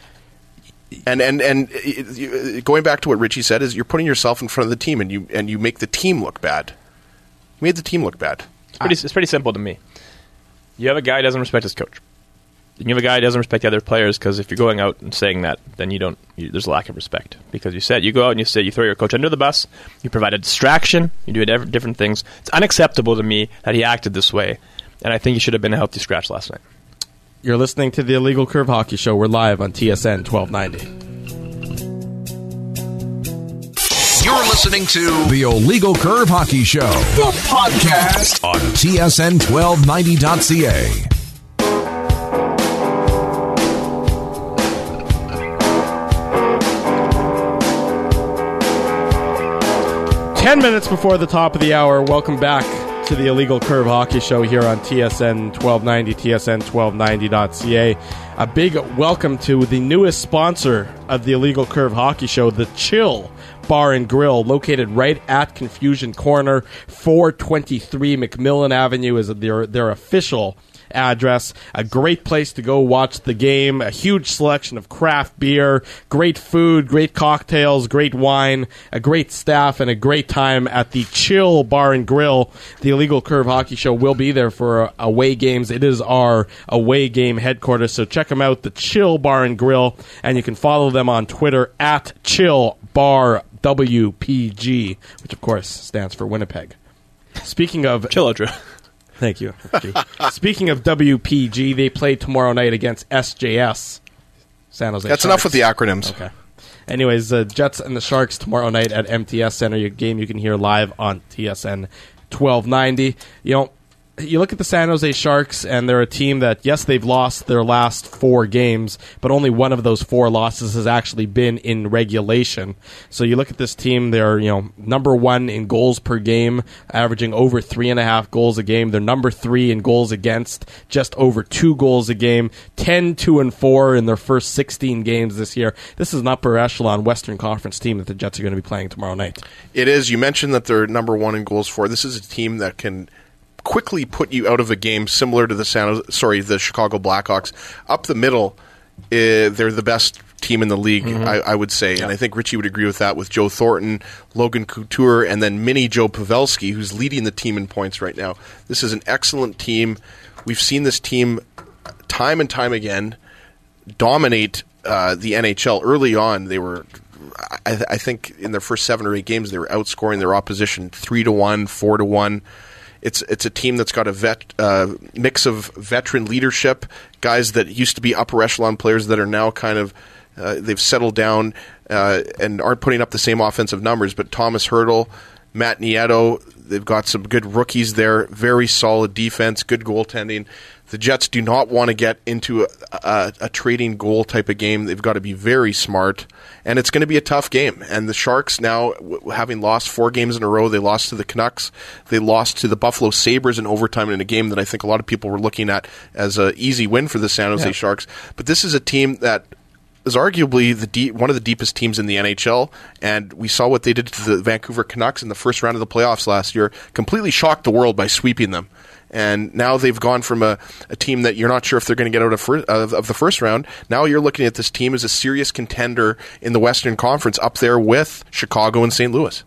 And and and going back to what Richie said is you're putting yourself in front of the team, and you and you make the team look bad. You made the team look bad. It's pretty, it's pretty simple to me. You have a guy who doesn't respect his coach. You have a guy who doesn't respect the other players, because if you're going out and saying that, then you don't. You, there's a lack of respect, because you said you go out and you say you throw your coach under the bus, you provide a distraction, you do it different things. It's unacceptable to me that he acted this way, and I think he should have been a healthy scratch last night. You're listening to the Illegal Curve Hockey Show. We're live on T S N twelve ninety. You're listening to the Illegal Curve Hockey Show, the podcast on T S N twelve ninety dot C A. Ten minutes before the top of the hour, welcome back to the Illegal Curve Hockey Show here on T S N twelve ninety, T S N twelve ninety dot C A. A big welcome to the newest sponsor of the Illegal Curve Hockey Show, the Chill Bar and Grill, located right at Confusion Corner. four twenty-three McMillan Avenue is their, their official address. A great place to go watch the game. A huge selection of craft beer, great food, great cocktails, great wine, a great staff, and a great time at the Chill Bar and Grill. The Illegal Curve Hockey Show will be there for away games. It is our away game headquarters, so check them out, the Chill Bar and Grill, and you can follow them on Twitter at Chill Bar W P G, which of course stands for Winnipeg. Speaking of Chill Ultra. Thank you. Speaking of W P G, they play tomorrow night against S J S, San Jose That's Sharks. enough with the acronyms. Okay. Anyways, the uh, Jets and the Sharks tomorrow night at M T S Center. Your game you can hear live on T S N twelve ninety. You know, you look at the San Jose Sharks, and they're a team that, yes, they've lost their last four games, but only one of those four losses has actually been in regulation. So you look at this team, they're, you know, number one in goals per game, averaging over three and a half goals a game. They're number three in goals against, just over two goals a game, ten, two, and four in their first sixteen games this year. This is an upper echelon Western Conference team that the Jets are going to be playing tomorrow night. It is. You mentioned that they're number one in goals for. This is a team that can quickly put you out of a game, similar to the San, sorry, the Chicago Blackhawks. Up the middle, uh, they're the best team in the league, mm-hmm. I, I would say. Yeah. And I think Richie would agree with that, with Joe Thornton, Logan Couture, and then mini Joe Pavelski, who's leading the team in points right now. This is an excellent team. We've seen this team time and time again dominate uh, the N H L. Early on, they were, I, I think in their first seven or eight games, they were outscoring their opposition three to one, four to one. It's it's a team that's got a vet uh, mix of veteran leadership, guys that used to be upper echelon players that are now kind of uh, they've settled down uh, and aren't putting up the same offensive numbers. But Thomas Hertl, Matt Nieto, they've got some good rookies there. Very solid defense, good goaltending. The Jets do not want to get into a, a, a trading goal type of game. They've got to be very smart, and it's going to be a tough game. And the Sharks now, w- having lost four games in a row, they lost to the Canucks, they lost to the Buffalo Sabres in overtime in a game that I think a lot of people were looking at as an easy win for the San Jose yeah. Sharks. But this is a team that is arguably the deep, one of the deepest teams in the N H L, and we saw what they did to the Vancouver Canucks in the first round of the playoffs last year. Completely shocked the world by sweeping them. And now they've gone from a, a team that you're not sure if they're going to get out of, fir- of, of the first round. Now you're looking at this team as a serious contender in the Western Conference, up there with Chicago and Saint Louis.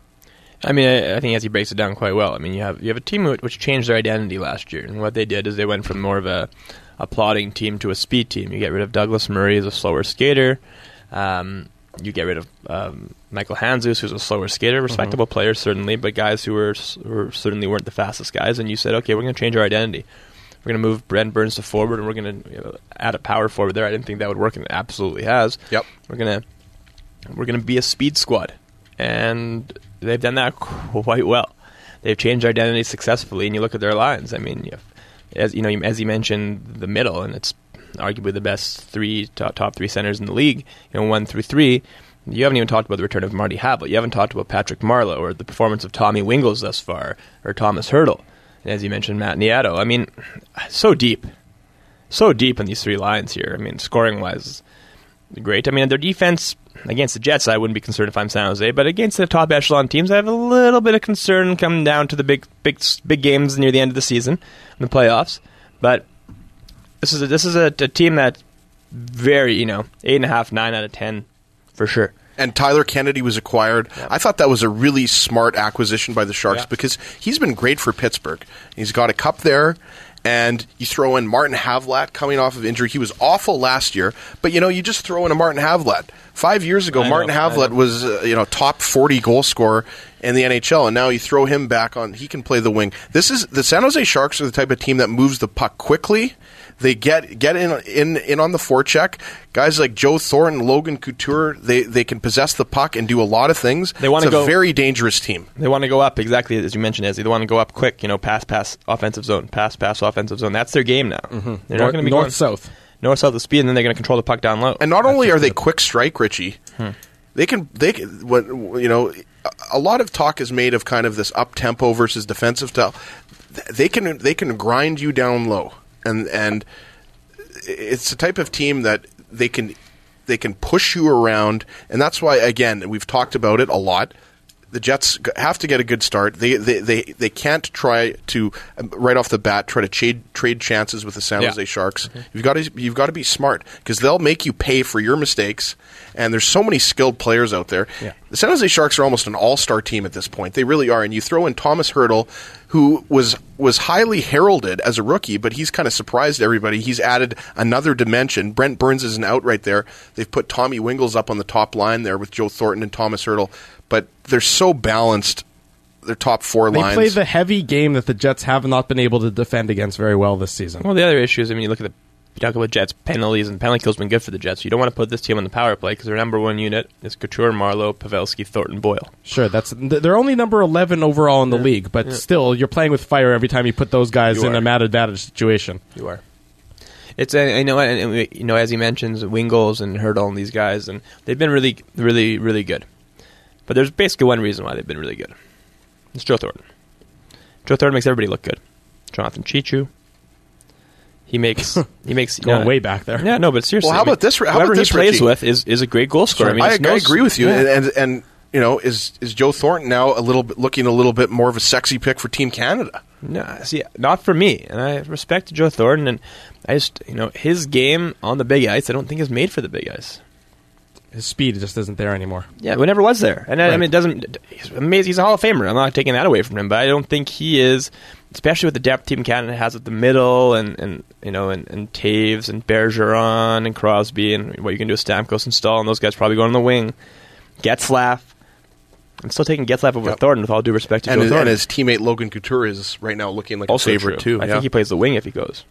I mean, I, I think as he breaks it down quite well. I mean, you have you have a team which changed their identity last year, and what they did is they went from more of a, a plodding team to a speed team. You get rid of Douglas Murray as a slower skater. Um, you get rid of um, Michael Handzus, who's a slower skater, respectable mm-hmm. player certainly, but guys who were, who were certainly weren't the fastest guys. And you said, okay, we're going to change our identity. We're going to move Brent Burns to forward, and we're going to you know, add a power forward there. I didn't think that would work, and it absolutely has. Yep. We're going to we're going to be a speed squad, and they've done that quite well. They've changed their identity successfully, and you look at their lines. I mean, you have, as you know, as you mentioned, the middle, and it's arguably the best three top, top three centers in the league, you know, one through three. You haven't even talked about the return of Marty Havlat. You haven't talked about Patrick Marleau or the performance of Tommy Wingels thus far, or Thomas Hertl. And as you mentioned, Matt Nieto. I mean, so deep. So deep in these three lines here. I mean, scoring-wise, great. I mean, their defense against the Jets, I wouldn't be concerned if I'm San Jose, but against the top echelon teams, I have a little bit of concern coming down to the big big, big games near the end of the season, in the playoffs. But This is a, this is a, a team that very, you know, eight and a half, nine out of ten, for sure. And Tyler Kennedy was acquired. Yep. I thought that was a really smart acquisition by the Sharks yep. because he's been great for Pittsburgh. He's got a cup there, and you throw in Martin Havlat coming off of injury. He was awful last year, but you know, you just throw in a Martin Havlat. Five years ago, I Martin know, Havlat was uh, you know top forty goal scorer in the N H L, and now you throw him back on. He can play the wing. This is the San Jose Sharks are the type of team that moves the puck quickly. They get get in in in on the forecheck. Guys like Joe Thornton, Logan Couture, they, they can possess the puck and do a lot of things. They want it's to a go, very dangerous team. They want to go up, exactly as you mentioned, Ezzy. They want to go up quick, you know, pass, pass, offensive zone, pass, pass, offensive zone. That's their game now. Mm-hmm. They're north, not going to be north going south. North south of speed, and then they're going to control the puck down low. And not That's only are they good. quick strike, Richie, hmm. They can, they can, what, you know, a lot of talk is made of kind of this up-tempo versus defensive style. They can, they can grind you down low, and and it's the type of team that they can, they can push you around, and that's why, again, we've talked about it a lot. The Jets have to get a good start. They they, they, they can't try to right off the bat try to trade trade chances with the San Jose yeah. Sharks. Mm-hmm. You've got to you've got to be smart because they'll make you pay for your mistakes. And there's so many skilled players out there. Yeah. The San Jose Sharks are almost an all-star team at this point. They really are. And you throw in Thomas Hertl, who was was highly heralded as a rookie, but he's kind of surprised everybody. He's added another dimension. Brent Burns isn't out right there. They've put Tommy Wingles up on the top line there with Joe Thornton and Thomas Hertl. But they're so balanced, their top four they lines. They play the heavy game that the Jets have not been able to defend against very well this season. Well, the other issue is, I mean, you look at the you talk about Jets penalties, and penalty kill's been good for the Jets. You don't want to put this team on the power play because their number one unit is Couture, Marleau, Pavelski, Thornton, Boyle. Sure, that's they're only number eleven overall in the yeah. league, but yeah. still, you're playing with fire every time you put those guys you in are. a mad advantage situation. You are. It's a, I know, and we, you know, as he mentions, Wingles and Hertl and these guys, and they've been really, really, really good. But there's basically one reason why they've been really good. It's Joe Thornton. Joe Thornton makes everybody look good. Jonathan Chichu. He makes he makes going yeah, way back there. Yeah, no, but seriously, well, how I mean, about this? How whoever about this, he plays Richie? with is, is a great goal scorer. Sure. I, mean, I, no, I agree with you, yeah. and, and and you know, is is Joe Thornton now a little bit looking a little bit more of a sexy pick for Team Canada? No, see, not for me. And I respect Joe Thornton, and I just you know his game on the big ice, I don't think is made for the big ice. His speed just isn't there anymore. Yeah, it never was there. And right. I mean, it doesn't. He's amazing. He's a Hall of Famer. I'm not taking that away from him, but I don't think he is, especially with the depth Team Canada has at the middle, and, and you know, and, and Taves and Bergeron and Crosby, and what you can do with Stamkos and Stahl, and those guys probably going on the wing. Getzlaf. I'm still taking Getzlaf over yep. Thornton with all due respect to and Joe his, Thornton. And his teammate Logan Couture is right now looking like also a favorite true. too. I yeah. think he plays the wing if he goes.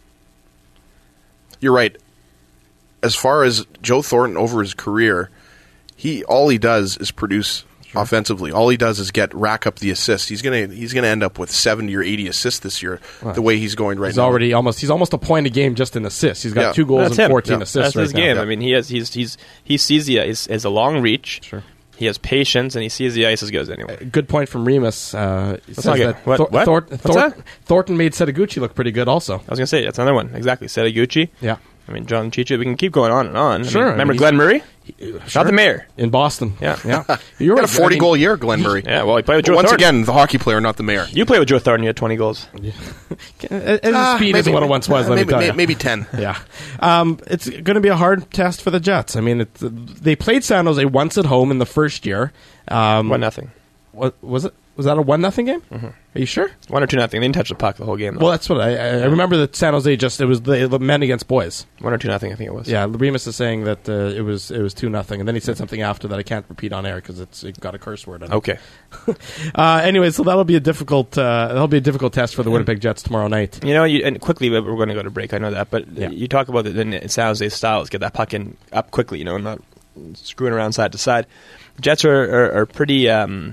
You're right. As far as Joe Thornton over his career, he all he does is produce sure. offensively. All he does is get rack up the assists. He's gonna he's gonna end up with seventy or eighty assists this year. Right. The way he's going right he's now, he's already almost he's almost a point a game just in assists. He's got yeah. two goals That's and him. fourteen yeah. assists. That's his right game. now. I mean, he has he's he's he sees the ice as a long reach. Sure. He has patience, and he sees the ice as good as anyone. Uh, good point from Remus. Uh, he Let's says not get- that what- Thor- what? Thor- What's Thor- that? Thornton made Setaguchi look pretty good also. I was going to say, that's another one. Exactly. Setaguchi. Yeah. I mean, John Chicha. We can keep going on and on. I Sure. mean, remember I mean, Glenn Murray? Sure. Not the mayor. In Boston. Yeah. Yeah. He You're got right. a forty-goal I mean, year, Glenn Murray. Yeah, well, he played with Joe Once Thornton. again, the hockey player, not the mayor. You played with Joe Thornton. You had twenty goals. His Ah, speed maybe- isn't what it once was, let maybe, me tell maybe, you. maybe ten. Yeah. Um, it's going to be a hard test for the Jets. I mean, it's, they played San Jose once at home in the first year. Um, One nothing. What, was it? Was that a one nothing game? Mm-hmm. Are you sure? One or two nothing. They didn't touch the puck the whole game, though. Well, that's what I, I remember. That San Jose just it was the, the men against boys. One or two nothing, I think it was. Yeah, Remus is saying that uh, it was it was two nothing, and then he said something after that I can't repeat on air because it's it got a curse word in it. Okay. uh, anyway, so that'll be a difficult uh, that'll be a difficult test for the Winnipeg Jets tomorrow night. You know, you, and quickly, we're going to go to break. I know that, but Yeah. you talk about the, the San Jose styles, get that puck in up quickly, you know, and not screwing around side to side. The Jets are are, are pretty. Um,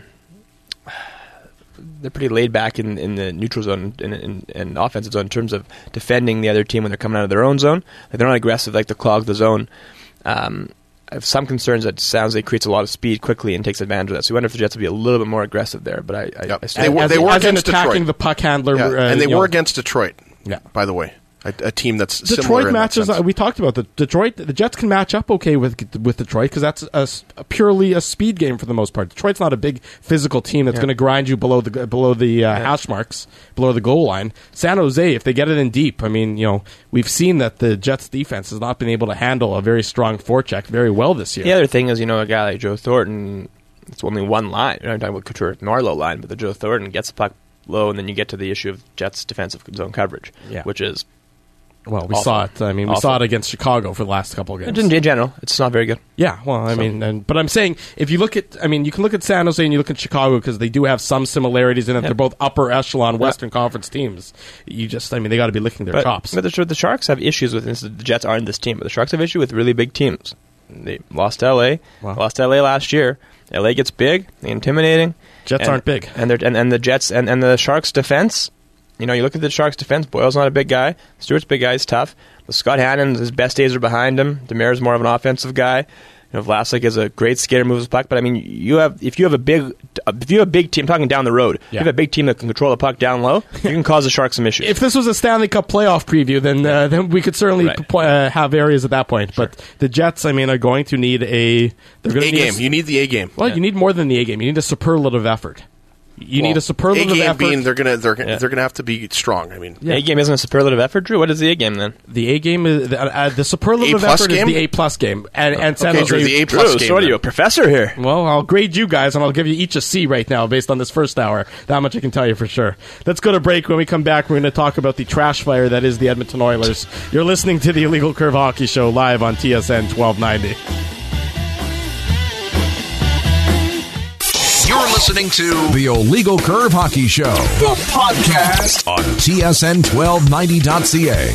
they're pretty laid back in, in the neutral zone and in, in, in offensive zone in terms of defending the other team when they're coming out of their own zone. Like they're not aggressive, like to clog the zone. Um, I have some concerns that San Jose creates a lot of speed quickly and takes advantage of that. So I wonder if the Jets will be a little bit more aggressive there. But I, I, Yep. I still They were- as, they were as in against attacking Detroit. the puck handler, Yeah. uh, and they you know. were against Detroit. Yeah. By the way, a, a team that's similar Detroit in that matches. sense. Uh, we talked about the Detroit. The Jets can match up okay with with Detroit because that's a, s- a purely a speed game for the most part. Detroit's not a big physical team that's Yeah. going to grind you below the below the uh, hash marks, below the goal line. San Jose, if they get it in deep, I mean, you know, we've seen that the Jets defense has not been able to handle a very strong forecheck very well this year. The other thing is, you know, a guy like Joe Thornton, it's only one line. I'm talking about Couture Marleau line, but the Joe Thornton gets the puck low, and then you get to the issue of Jets' defensive zone coverage, Yeah. which is Well, we Awful. saw it. I mean, we Awful. saw it against Chicago for the last couple of games. in, in general, it's not very good. Yeah, well, I So- mean, and, but I'm saying if you look at, I mean, you can look at San Jose and you look at Chicago because they do have some similarities in that Yeah. they're both upper echelon Western Conference teams. You just, I mean, they got to be licking their But, chops. but the, the Sharks have issues with this. The Jets aren't this team, but the Sharks have issue with really big teams. They lost to L A, Wow. lost to L A last year. L A gets big, they intimidating. Jets and, aren't big. and they're and, and the Jets and, and the Sharks defense. You know, you look at the Sharks defense. Boyle's not a big guy. Stewart's big guy. He's tough. But Scott Hannon, his best days are behind him. Demers more of an offensive guy. You know, Vlasic is a great skater, moves the puck, but I mean, you have if you have a big if you have a big team, I'm talking down the road, Yeah. if you have a big team that can control the puck down low, you can cause the Sharks some issues. If this was a Stanley Cup playoff preview, then uh, then we could certainly Right. p- uh, have areas at that point. But the Jets, I mean, are going to need a they're going to A need game. A, You need the A game. well, you need more than the A game. You need a superlative effort. You need a superlative A game effort. being they're gonna they're gonna Yeah. they're gonna have to be strong. I mean, A game isn't a superlative effort, Drew. What is the A game then? The A game is uh, uh, the superlative A-plus effort game? is the A plus game, and, and San okay, Jose. Drew, the A plus Drew, game. so what are then. you, a professor here? Well, I'll grade you guys, and I'll give you each a C right now based on this first hour. That much I can tell you for sure. Let's go to break. When we come back, we're going to talk about the trash fire that is the Edmonton Oilers. You're listening to the Illegal Curve Hockey Show live on T S N twelve ninety. You're listening to the Illegal Curve Hockey Show, the podcast on T S N twelve ninety dot C A.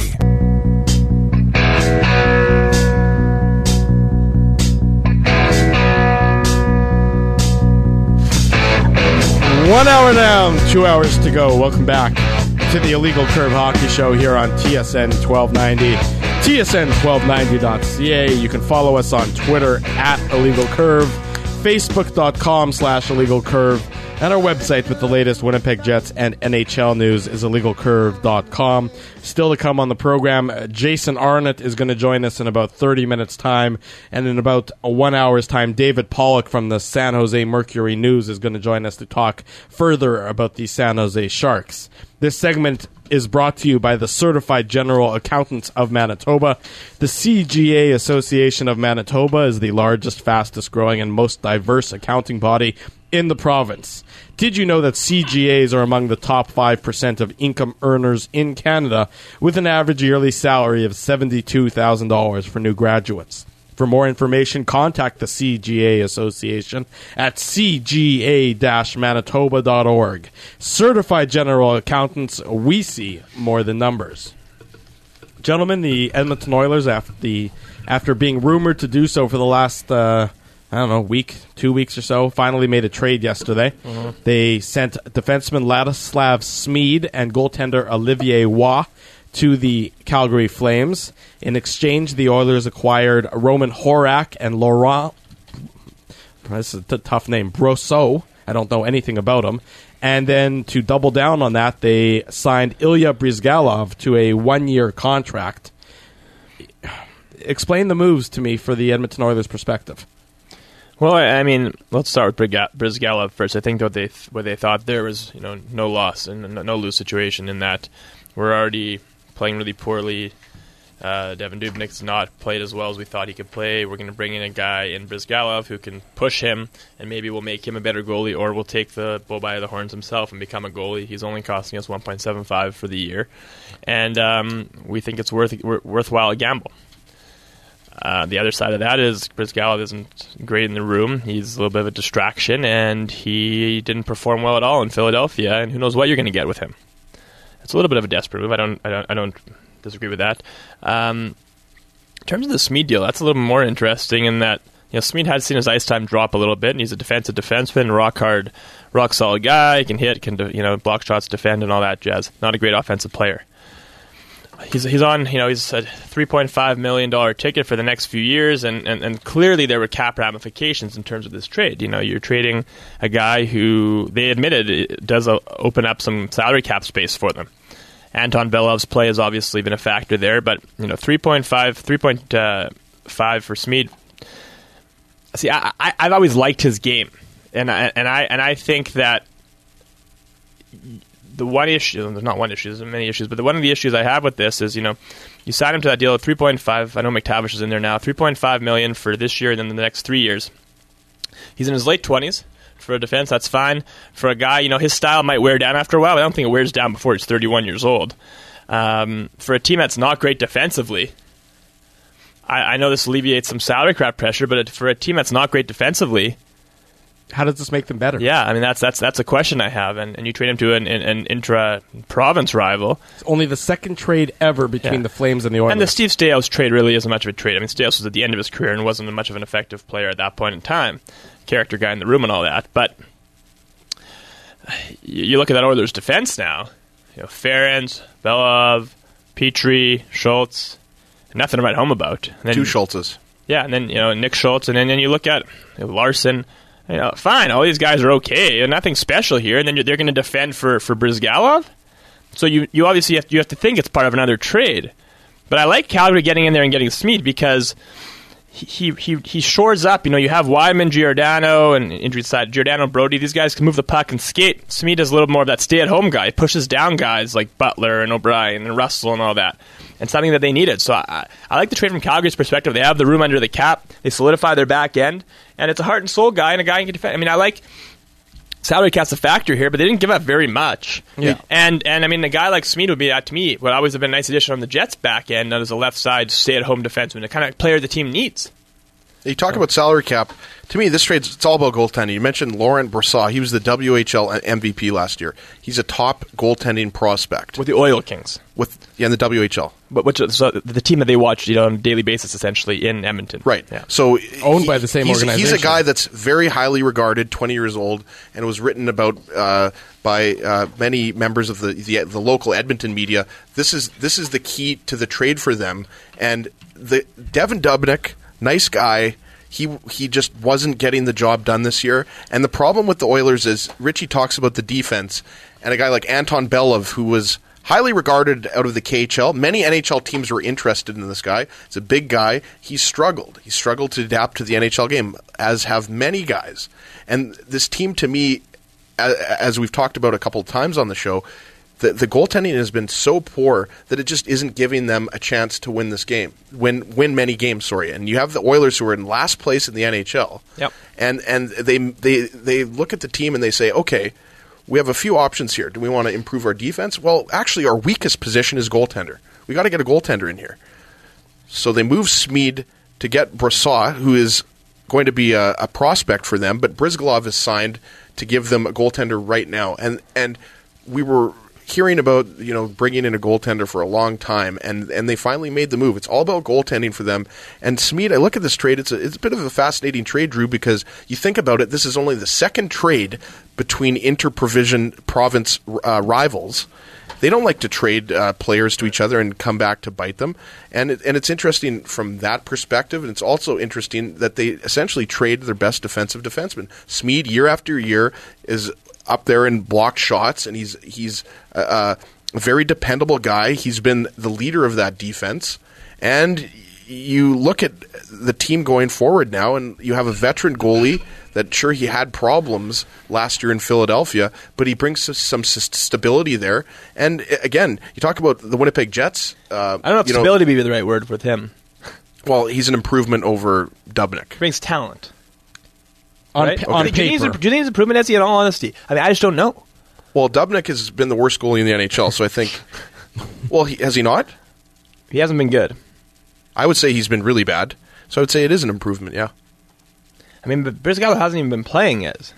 One hour down, two hours to go. Welcome back to the Illegal Curve Hockey Show here on T S N twelve ninety, T S N twelve ninety dot C A. You can follow us on Twitter at Illegal Curve, Facebook.com slash Illegal Curve, and our website with the latest Winnipeg Jets and N H L news is illegal curve dot com. Still to come on the program, uh, Jason Arnott is going to join us in about thirty minutes' time, and in about a one hour's time, David Pollock from the San Jose Mercury News is going to join us to talk further about the San Jose Sharks. This segment is brought to you by the Certified General Accountants of Manitoba. The C G A Association of Manitoba is the largest, fastest growing, and most diverse accounting body in the province. Did you know that C G As are among the top five percent of income earners in Canada, with an average yearly salary of seventy-two thousand dollars for new graduates? For more information, contact the C G A Association at c g a dash manitoba dot org. Certified General Accountants, we see more than numbers. Gentlemen, the Edmonton Oilers, after the after being rumored to do so for the last, uh, I don't know, week, two weeks or so, finally made a trade yesterday. Mm-hmm. They sent defenseman Ladislav Smid and goaltender Olivier Waugh to the Calgary Flames. In exchange, the Oilers acquired Roman Horak and Laurent, this is a t- tough name, Brosseau. I don't know anything about him. And then to double down on that, they signed Ilya Bryzgalov to a one-year contract. Explain the moves to me for the Edmonton Oilers' perspective. Well, I I mean, let's start with Bryga- Bryzgalov first. I think what they th- what they thought there was, you know, no loss and no, no lose situation in that we're already playing really poorly. Uh, Devin Dubnyk's not played as well as we thought he could play. We're going to bring in a guy in Bryzgalov who can push him, and maybe we'll make him a better goalie, or we'll take the bull by the horns himself and become a goalie. He's only costing us one point seven five for the year, and um, we think it's worth wor- worthwhile a gamble. Uh, the other side of that is Bryzgalov isn't great in the room. He's a little bit of a distraction, and he didn't perform well at all in Philadelphia, and who knows what you're going to get with him. It's a little bit of a desperate move. I don't, I don't, I don't disagree with that. Um, in terms of the Smid deal, that's a little more interesting in that, you know, Smid had seen his ice time drop a little bit, and he's a defensive defenseman, rock hard, rock solid guy. He can hit, can you know block shots, defend, and all that jazz. Not a great offensive player. He's he's on, you know, he's a three point five million dollars ticket for the next few years, and, and, and clearly there were cap ramifications in terms of this trade. You know, you're trading a guy who they admitted it does uh, open up some salary cap space for them. Anton Belov's play has obviously been a factor there, but, you know, three point five, three point five for Smid. See, I, I, I've always liked his game, and I, and I and I think that the one issue, there's not one issue, there's many issues, but the one of the issues I have with this is, you know, you sign him to that deal at three point five. I know McTavish is in there now, three point five million dollars for this year and then the next three years. He's in his late twenties. For a defense, that's fine. For a guy, you know, his style might wear down after a while. I don't think it wears down before he's thirty-one years old. Um, for a team that's not great defensively, I, I know this alleviates some salary cap pressure, but for a team that's not great defensively, how does this make them better? Yeah, I mean, that's that's that's a question I have. And, and you trade him to an, an, an intra-province rival. It's only the second trade ever between Yeah. the Flames and the Oilers. And the Steve Staios trade really isn't much of a trade. I mean, Staios was at the end of his career and wasn't much of an effective player at that point in time. Character guy in the room and all that. But you, you look at that Oilers defense now. You know, Ferentz, Belov, Petrie, Schultz. Nothing to write home about. And then, Two Schultzes. Yeah, and then, you know, Nick Schultz, and then, then you look at Larson. You know, fine, all these guys are okay, and nothing special here, and then you're, they're going to defend for, for Brizgalov? So you, you obviously have, you have to think it's part of another trade. But I like Calgary getting in there and getting Smeed because he he he shores up. You know, you have Wyman, Giordano, and injured side Giordano, Brody. These guys can move the puck and skate. Smeed is a little more of that stay-at-home guy. He pushes down guys like Butler and O'Brien and Russell and all that. And something that they needed. So I, I like the trade from Calgary's perspective. They have the room under the cap. They solidify their back end. And it's a heart and soul guy and a guy who can defend. I mean, I like salary cap's a factor here, but they didn't give up very much. Yeah. And, and I mean, a guy like Smeed would be, uh, to me, would always have been a nice addition on the Jets' back end as a left side stay-at-home defenseman, the kind of player the team needs. You talk about salary cap. To me, this trade, it's all about goaltending. You mentioned Laurent Brossoit. He was the W H L M V P last year. He's a top goaltending prospect. With the Oil Kings. With yeah, in the W H L. But which so the team that they watch, you know, on a daily basis, essentially, in Edmonton. Right. Yeah. So Owned he, by the same he's, organization. He's a guy that's very highly regarded, twenty years old, and was written about uh, by uh, many members of the, the the local Edmonton media. This is this is the key to the trade for them. And the Devin Dubnyk, nice guy. He he just wasn't getting the job done this year. And the problem with the Oilers is Richie talks about the defense, and a guy like Anton Belov, who was highly regarded out of the K H L. Many N H L teams were interested in this guy. He's a big guy. He struggled. He struggled to adapt to the N H L game, as have many guys. And this team, to me, as we've talked about a couple of times on the show, The, the goaltending has been so poor that it just isn't giving them a chance to win this game, win win many games. Sorry, and you have the Oilers who are in last place in the N H L, yep. and and they they they look at the team and they say, okay, we have a few options here. Do we want to improve our defense? Well, actually, our weakest position is goaltender. We got to get a goaltender in here. So they move Smeed to get Brossoit, who is going to be a, a prospect for them, but Brizgalov is signed to give them a goaltender right now, and and we were hearing about, you know, bringing in a goaltender for a long time, and, and they finally made the move. It's all about goaltending for them. And Smeed, I look at this trade, it's a, it's a bit of a fascinating trade, Drew, because you think about it, this is only the second trade between inter-provision province uh, rivals. They don't like to trade uh, players to each other and come back to bite them. And it, and it's interesting from that perspective, and it's also interesting that they essentially trade their best defensive defenseman. Smeed, year after year, is up there in blocked shots, and he's he's a, a very dependable guy. He's been the leader of that defense. And you look at the team going forward now, and you have a veteran goalie that, sure, he had problems last year in Philadelphia, but he brings some stability there. And again, you talk about the Winnipeg Jets. Uh, I don't know if you stability know, would be the right word with him. Well, he's an improvement over Dubnyk. He brings talent. On, right? p- on do, you think paper. he's, do you think he's improvement, Ezzy, in all honesty? I mean, I just don't know. Well, Dubnyk has been the worst goalie in the N H L, so I think... well, he, has he not? He hasn't been good. I would say he's been really bad. So I would say it is an improvement, yeah. I mean, but Brizgalov hasn't even been playing yet.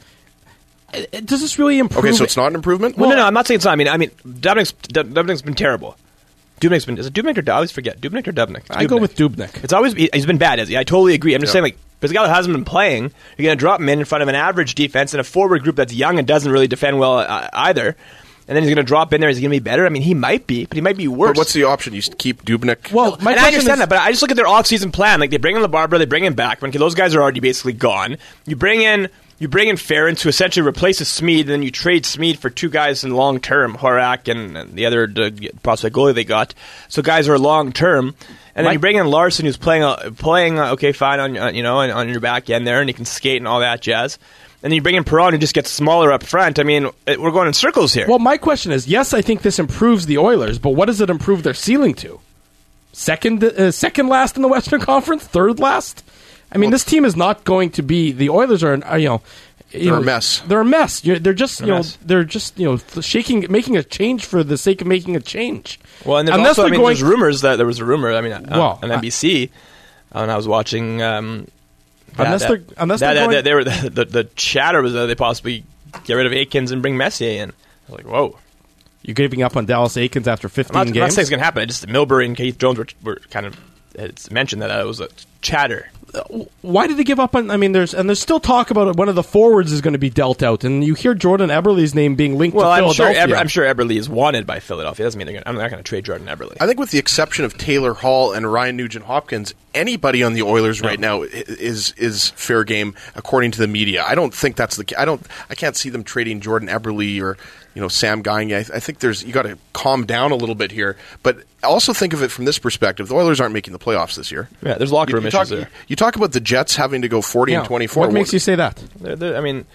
Does this really improve? Okay, so it's not an improvement? Well, no, no, I'm not saying it's not. I mean, I mean, Dubnyk's, Dubnyk's been terrible. Dubnyk's been... Is it Dubnyk or Dubnyk? I always forget. Dubnyk or Dubnyk? It's I Dubnyk. go with Dubnyk. It's always... He's been bad, Ezzy. I totally agree. I'm just Yeah. saying, like, Brizgalov hasn't been playing. You're going to drop him in in front of an average defense and a forward group that's young and doesn't really defend well uh, either. And then he's going to drop in there. Is he going to be better? I mean, he might be, but he might be worse. But what's the option? You keep Dubnyk? Well, my and I question understand is, that, but I just look at their off-season plan. Like, they bring in LaBarbera, they bring him back. When those guys are already basically gone. You bring in you bring in Ferentz, who essentially replaces Smeed, and then you trade Smeed for two guys in long-term, Horak and, and the other uh, prospect goalie they got. So guys are long-term. And then My- you bring in Larson, who's playing, uh, playing uh, okay, fine, on uh, you know, on, on your back end there, and he can skate and all that jazz. And then you bring in Perron, who just gets smaller up front. I mean, it, we're going in circles here. well, my question is, yes, I think this improves the Oilers, but what does it improve their ceiling to? Second, uh, second last in the Western Conference, third last. I mean, Well, this team is not going to be. The Oilers are, uh, you know, you They're know, a mess. They're a mess. You're, they're just, They're you a know, mess. they're just, you know, shaking, making a change for the sake of making a change. Well, and there's Unless also, I they're mean, going- there's rumors that there was a rumor. I mean, uh, Well, on I- N B C, uh, when I was watching. Um, Unless that, they're- that, unless that, they're that- going- they were the, the, the chatter was that they possibly get rid of Aikens and bring Messier in. I was like, whoa. You're giving up on Dallas Aikens after fifteen I'm not, I'm not games. saying it's going to happen. It's just Milbury and Keith Jones were, were kind of it's mentioned that uh, it was a chatter. why did they give up on? I mean, there's and there's still talk about it. One of the forwards is going to be dealt out, and you hear Jordan Eberle's name being linked well, to I'm sure Philadelphia. Eber, I'm sure Eberle is wanted by Philadelphia. Doesn't mean they're gonna, I'm not going to trade Jordan Eberle. I think with the exception of Taylor Hall and Ryan Nugent-Hopkins, anybody on the Oilers no. right now is is fair game according to the media. I don't think that's the. I don't. I can't see them trading Jordan Eberle or you know Sam Gagner. I, I think there's you got to calm down a little bit here, but also think of it from this perspective. The Oilers aren't making the playoffs this year. Yeah, there's locker room you, you issues talk, there. You talk about the Jets having to go forty yeah. and twenty-four. What makes you say that? They're, they're, I mean,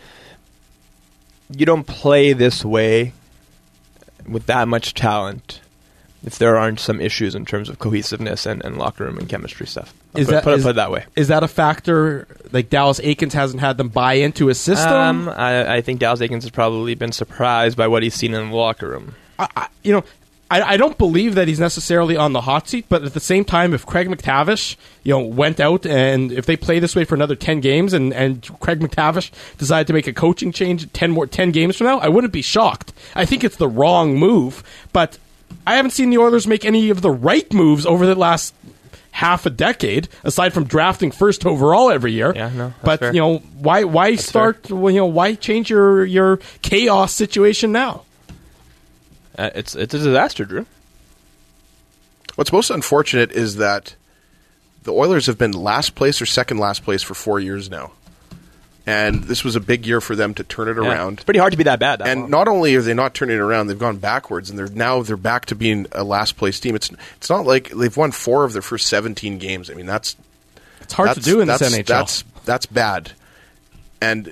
you don't play this way with that much talent if there aren't some issues in terms of cohesiveness and, and locker room and chemistry stuff. I'll Is put, that put, is, put it that way? Is that a factor? Like Dallas Eakins hasn't had them buy into his system. Um, I, I think Dallas Eakins has probably been surprised by what he's seen in the locker room. I, I, you know. I, I don't believe that he's necessarily on the hot seat, but at the same time, if Craig McTavish, you know, went out and if they play this way for another ten games, and, and Craig McTavish decided to make a coaching change ten more ten games from now, I wouldn't be shocked. I think it's the wrong move, but I haven't seen the Oilers make any of the right moves over the last half a decade, aside from drafting first overall every year. Yeah, no, that's but fair. you know, why why That's start? Well, you know, why change your your chaos situation now? Uh, it's it's a disaster, Drew. What's most unfortunate is that the Oilers have been last place or second last place for four years now. And this was a big year for them to turn it Yeah, around. It's pretty hard to be that bad. That And long. not only are they not turning it around, they've gone backwards, and they're now they're back to being a last place team. It's it's not like they've won four of their first seventeen games. I mean, that's It's hard to that's, do in this that's, N H L. That's that's bad, and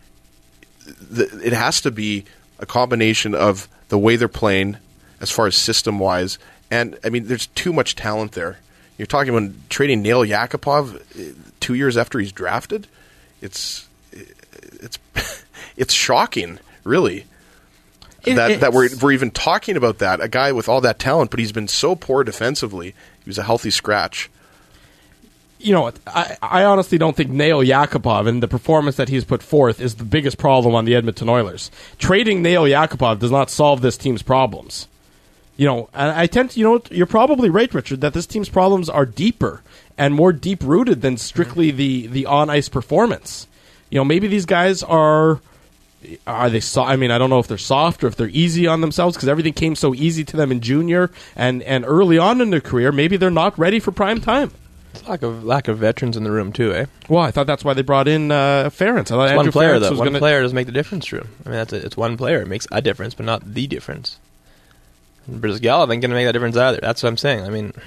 the, it has to be a combination of the way they're playing, as far as system wise, and I mean, there's too much talent there. You're talking about trading Nail Yakupov two years after he's drafted. It's it's it's shocking, really. It- that that we're it's- we're even talking about that. A guy with all that talent, but he's been so poor defensively. He was a healthy scratch. You know, I, I honestly don't think Nail Yakupov and the performance that he's put forth is the biggest problem on the Edmonton Oilers. Trading Nail Yakupov does not solve this team's problems. You know, and I tend to, you know, you're probably right, Richard, that this team's problems are deeper and more deep-rooted than strictly the, the on-ice performance. You know, maybe these guys are, are they, so, I mean, I don't know if they're soft or if they're easy on themselves because everything came so easy to them in junior and, and early on in their career. Maybe they're not ready for prime time. It's lack of lack of veterans in the room too, eh? Well, I thought that's why they brought in uh, Ferentz. I thought It's Andrew one player Ferentz though. was One gonna... player doesn't make the difference, Drew. I mean, that's a, it's one player. It makes a difference, but not the difference. And Brizgalov ain't going to make that difference either. That's what I'm saying. I mean,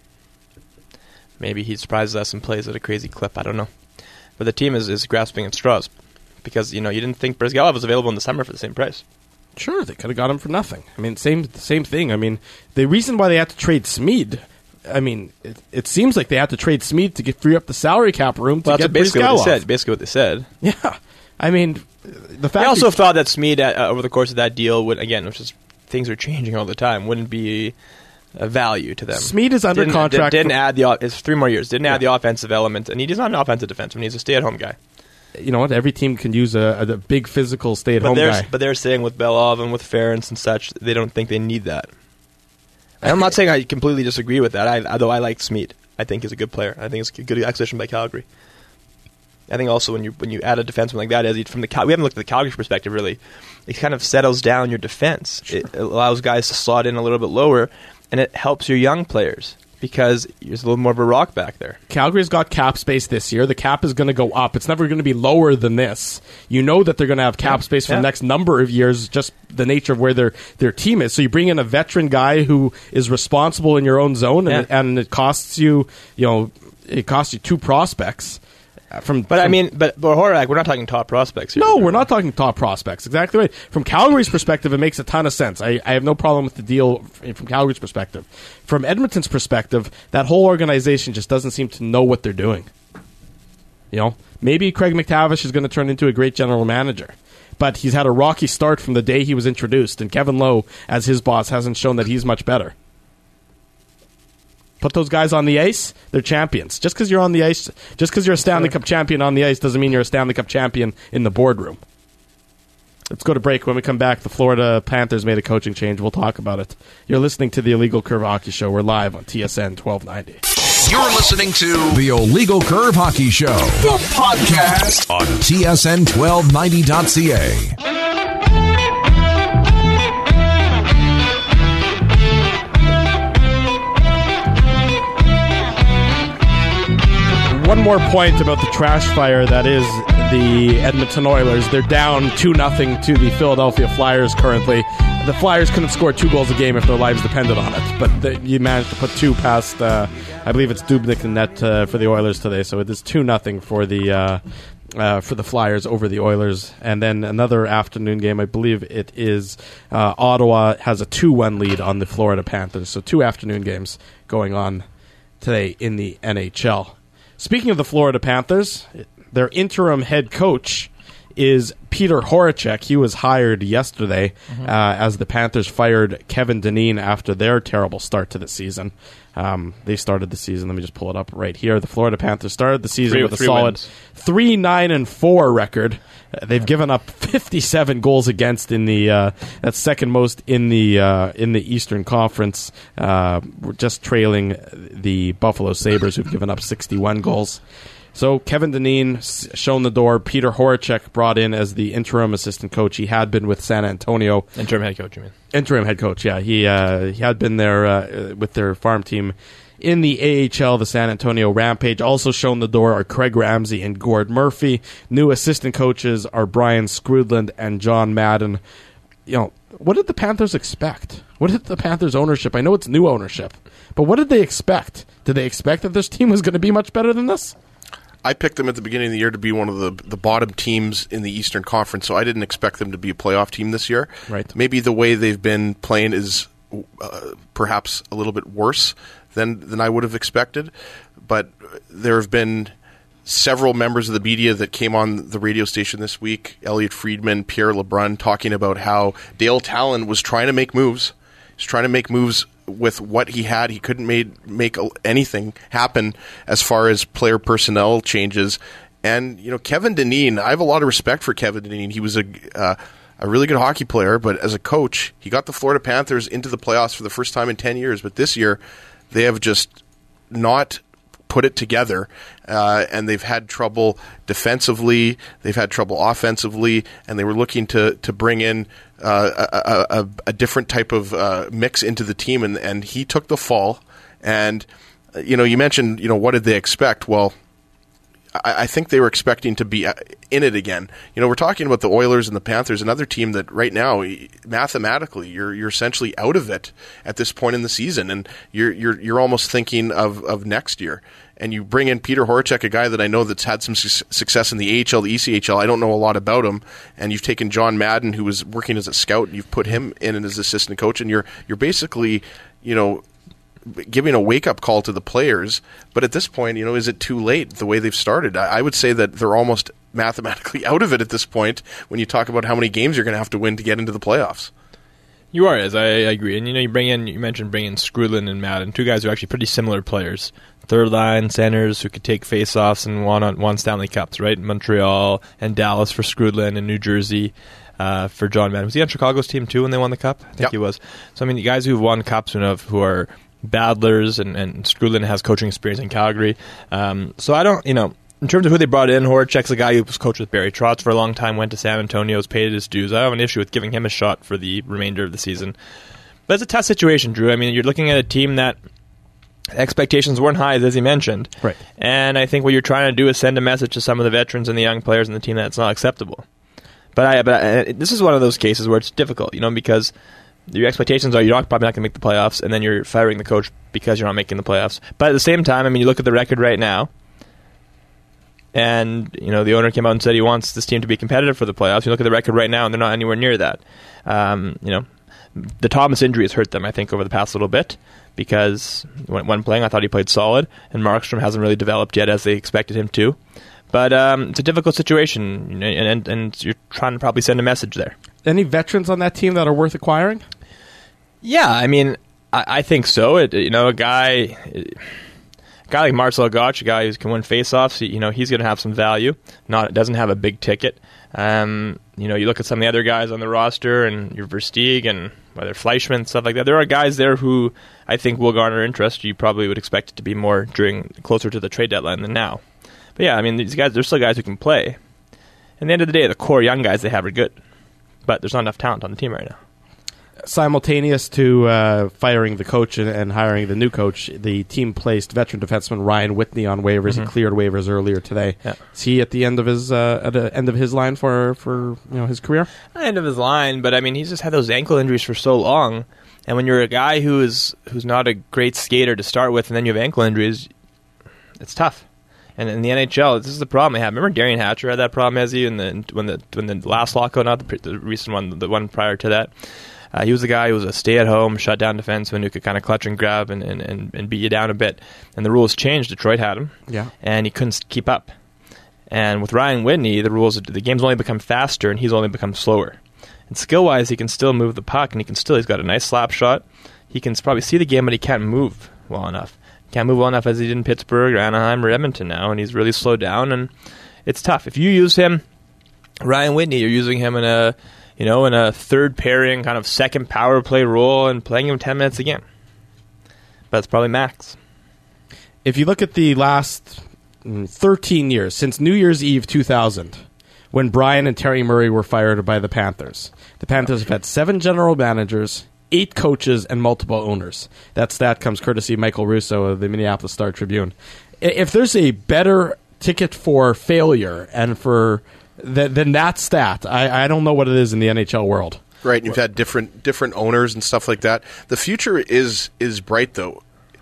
maybe he surprises us and plays at a crazy clip. I don't know. But the team is, is grasping at straws because, you know, you didn't think Brizgalov was available in the summer for the same price. Sure, they could have got him for nothing. I mean, same same thing. I mean, the reason why they had to trade Smead, I mean, it, it seems like they had to trade Smead to get free up the salary cap room to Well, get that's basically what Brizgalov. they said. Basically what they said. Yeah, I mean, the fact I also he- thought that Smead, uh, over the course of that deal, would again, which is things are changing all the time, wouldn't be a value to them. Smead is under didn't, contract. Didn't for- add the. o- It's three more years. Didn't add Yeah. the offensive element, and he's not an offensive defenseman. He's a stay-at-home guy. you know what? Every team can use a, a big physical But stay-at-home they're guy. but they're saying with Belov and with Ferentz and such, they don't think they need that. And I'm not saying I completely disagree with that. I, although I like Smead, I think he's a good player. I think it's a good acquisition by Calgary. I think also when you when you add a defenseman like that, as he, from the Cal- we haven't looked at the Calgary perspective really, it kind of settles down your defense. Sure. It allows guys to slot in a little bit lower, and it helps your young players because there's a little more of a rock back there. Calgary's got cap space this year. The cap is going to go up. It's never going to be lower than this. You know that they're going to have cap Yeah. space for Yeah. the next number of years, just the nature of where their their team is. So you bring in a veteran guy who is responsible in your own zone, and, Yeah. and it costs you, you know, it costs you two prospects. From, But I from- mean, but but Horak, we're not talking top prospects here. No, we're not talking top prospects. Exactly right. From Calgary's perspective, it makes a ton of sense. I, I have no problem with the deal from Calgary's perspective. From Edmonton's perspective, that whole organization just doesn't seem to know what they're doing. You know, maybe Craig McTavish is going to turn into a great general manager, but he's had a rocky start from the day he was introduced, and Kevin Lowe, as his boss, hasn't shown that he's much better. Put those guys on the ice, they're champions. Just because you're on the ice, just because you're a Stanley Cup champion on the ice doesn't mean you're a Stanley Cup champion in the boardroom. Let's go to break. When we come back, the Florida Panthers made a coaching change. We'll talk about it. You're listening to the Illegal Curve Hockey Show. We're live on T S N twelve ninety. You're listening to the Illegal Curve Hockey Show, the podcast on T S N twelve ninety dot C A. One more point about the trash fire that is the Edmonton Oilers. They're down two nothing to the Philadelphia Flyers currently. The Flyers couldn't score two goals a game if their lives depended on it, but the, you managed to put two past, uh, I believe it's Dubnyk in net uh, for the Oilers today, so it is two nothing for the uh, uh, for the Flyers over the Oilers. And then another afternoon game, I believe it is uh, Ottawa has a two one lead on the Florida Panthers, so two afternoon games going on today in the N H L. Speaking of the Florida Panthers, their interim head coach is Peter Horachek. He was hired yesterday mm-hmm. uh, as the Panthers fired Kevin Dineen after their terrible start to the season. Um, they started the season. Let me just pull it up right here. The Florida Panthers started the season three, with a solid wins. three nine and four record. Uh, they've given up fifty-seven goals against in the uh, that's second most in the uh, in the Eastern Conference. Uh, we're just trailing the Buffalo Sabres, who've given up sixty-one goals. So Kevin Dineen shown the door. Peter Horachek brought in as the interim assistant coach. He had been with San Antonio. Interim head coach, you mean? Interim head coach, yeah. He uh, he had been there uh, with their farm team in the A H L, the San Antonio Rampage. Also shown the door are Craig Ramsey and Gord Murphy. New assistant coaches are Brian Skrudland and John Madden. You know, what did the Panthers expect? What did the Panthers ownership? I know it's new ownership, but what did they expect? Did they expect that this team was going to be much better than this? I picked them at the beginning of the year to be one of the the bottom teams in the Eastern Conference, so I didn't expect them to be a playoff team this year. Right. Maybe the way they've been playing is uh, perhaps a little bit worse than than I would have expected, but there have been several members of the media that came on the radio station this week, Elliot Friedman, Pierre LeBrun, talking about how Dale Talon was trying to make moves. He's trying to make moves with what he had. He couldn't made, make anything happen as far as player personnel changes. And, you know, Kevin Dineen, I have a lot of respect for Kevin Dineen. He was a uh, a really good hockey player, but as a coach, he got the Florida Panthers into the playoffs for the first time in ten years. But this year, they have just not put it together, uh, and they've had trouble defensively, they've had trouble offensively, and they were looking to to bring in uh, a, a, a different type of uh, mix into the team, and, and he took the fall. And, you know, you mentioned, you know, what did they expect? Well, I, I think they were expecting to be in it again. You know, we're talking about the Oilers and the Panthers, another team that right now, mathematically, you're you're essentially out of it at this point in the season, and you're you're you're almost thinking of, of next year. And you bring in Peter Horachek, a guy that I know that's had some su- success in the A H L, the E C H L. I don't know a lot about him. And you've taken John Madden, who was working as a scout, and you've put him in as assistant coach. And you're you're basically, you know, giving a wake-up call to the players. But at this point, you know, is it too late the way they've started? I, I would say that they're almost mathematically out of it at this point when you talk about how many games you're going to have to win to get into the playoffs. You are, as I, I agree. And, you know, you bring in, you mentioned bringing in Skrudland and Madden, two guys who are actually pretty similar players. Third line centers who could take face-offs and won on one Stanley Cups, right? Montreal and Dallas for Skrudland and New Jersey uh, for John Madden. Was he on Chicago's team too when they won the Cup? I think yep. he was. So, I mean, the guys who've won Cups who, have, who are battlers, and, and Skrudland has coaching experience in Calgary. Um, so I don't, you know, in terms of who they brought in, Horachek's a guy who was coached with Barry Trotz for a long time, went to San Antonio, has paid his dues. I don't have an issue with giving him a shot for the remainder of the season. But it's a tough situation, Drew. I mean, you're looking at a team that expectations weren't high, as he mentioned. Right. And I think what you're trying to do is send a message to some of the veterans and the young players in the team that it's not acceptable. But I, but I, this is one of those cases where it's difficult, you know, because your expectations are you're not, probably not going to make the playoffs, and then you're firing the coach because you're not making the playoffs. But at the same time, I mean, you look at the record right now, and you know the owner came out and said he wants this team to be competitive for the playoffs. You look at the record right now, and they're not anywhere near that. Um, you know, the Thomas injury has hurt them, I think, over the past little bit, because when, when playing, I thought he played solid, and Markstrom hasn't really developed yet as they expected him to. But um, it's a difficult situation, and, and, and you're trying to probably send a message there. Any veterans on that team that are worth acquiring? Yeah, I mean, I, I think so. It, you know, a guy, a guy like Marcel Gottsch, a guy who can win faceoffs, you know, he's going to have some value. Not doesn't have a big ticket. Um, you know, you look at some of the other guys on the roster, and your Versteeg and whether Fleischmann, stuff like that. There are guys there who I think will garner interest. You probably would expect it to be more during closer to the trade deadline than now. But yeah, I mean, these guys, there's still guys who can play. At the end of the day, the core young guys they have are good, but there's not enough talent on the team right now. Simultaneous to uh, firing the coach and, and hiring the new coach, the team placed veteran defenseman Ryan Whitney on waivers. Mm-hmm. He cleared waivers earlier today. Yeah. Is he at the end of his uh, at the end of his line for for you know his career? End of his line, but I mean he's just had those ankle injuries for so long, and when you're a guy who is who's not a great skater to start with, and then you have ankle injuries, it's tough. And in the N H L, this is the problem they have. Remember Darian Hatcher had that problem, as he, in the when the when the last lockout, not the, the recent one, the one prior to that. Uh, he was a guy who was a stay-at-home, shut-down defenseman who could kind of clutch and grab and, and, and, and beat you down a bit. And the rules changed. Detroit had him, yeah, and he couldn't keep up. And with Ryan Whitney, the rules, the game's only become faster, and he's only become slower. And skill-wise, he can still move the puck, and he can still, he's got a nice slap shot. He can probably see the game, but he can't move well enough. He can't move well enough as he did in Pittsburgh or Anaheim or Edmonton now, and he's really slowed down, and it's tough. If you use him, Ryan Whitney, you're using him in a... you know, in a third pairing, kind of second power play role and playing him ten minutes a game. But it's probably max. If you look at the last thirteen years, since New Year's Eve two thousand, when Brian and Terry Murray were fired by the Panthers, the Panthers have had seven general managers, eight coaches, and multiple owners. That stat comes courtesy of Michael Russo of the Minneapolis Star-Tribune. If there's a better ticket for failure and for... Th- then that stat, I, I don't know what it is in the N H L world. Right, and you've had different different owners and stuff like that. The future is is bright, though.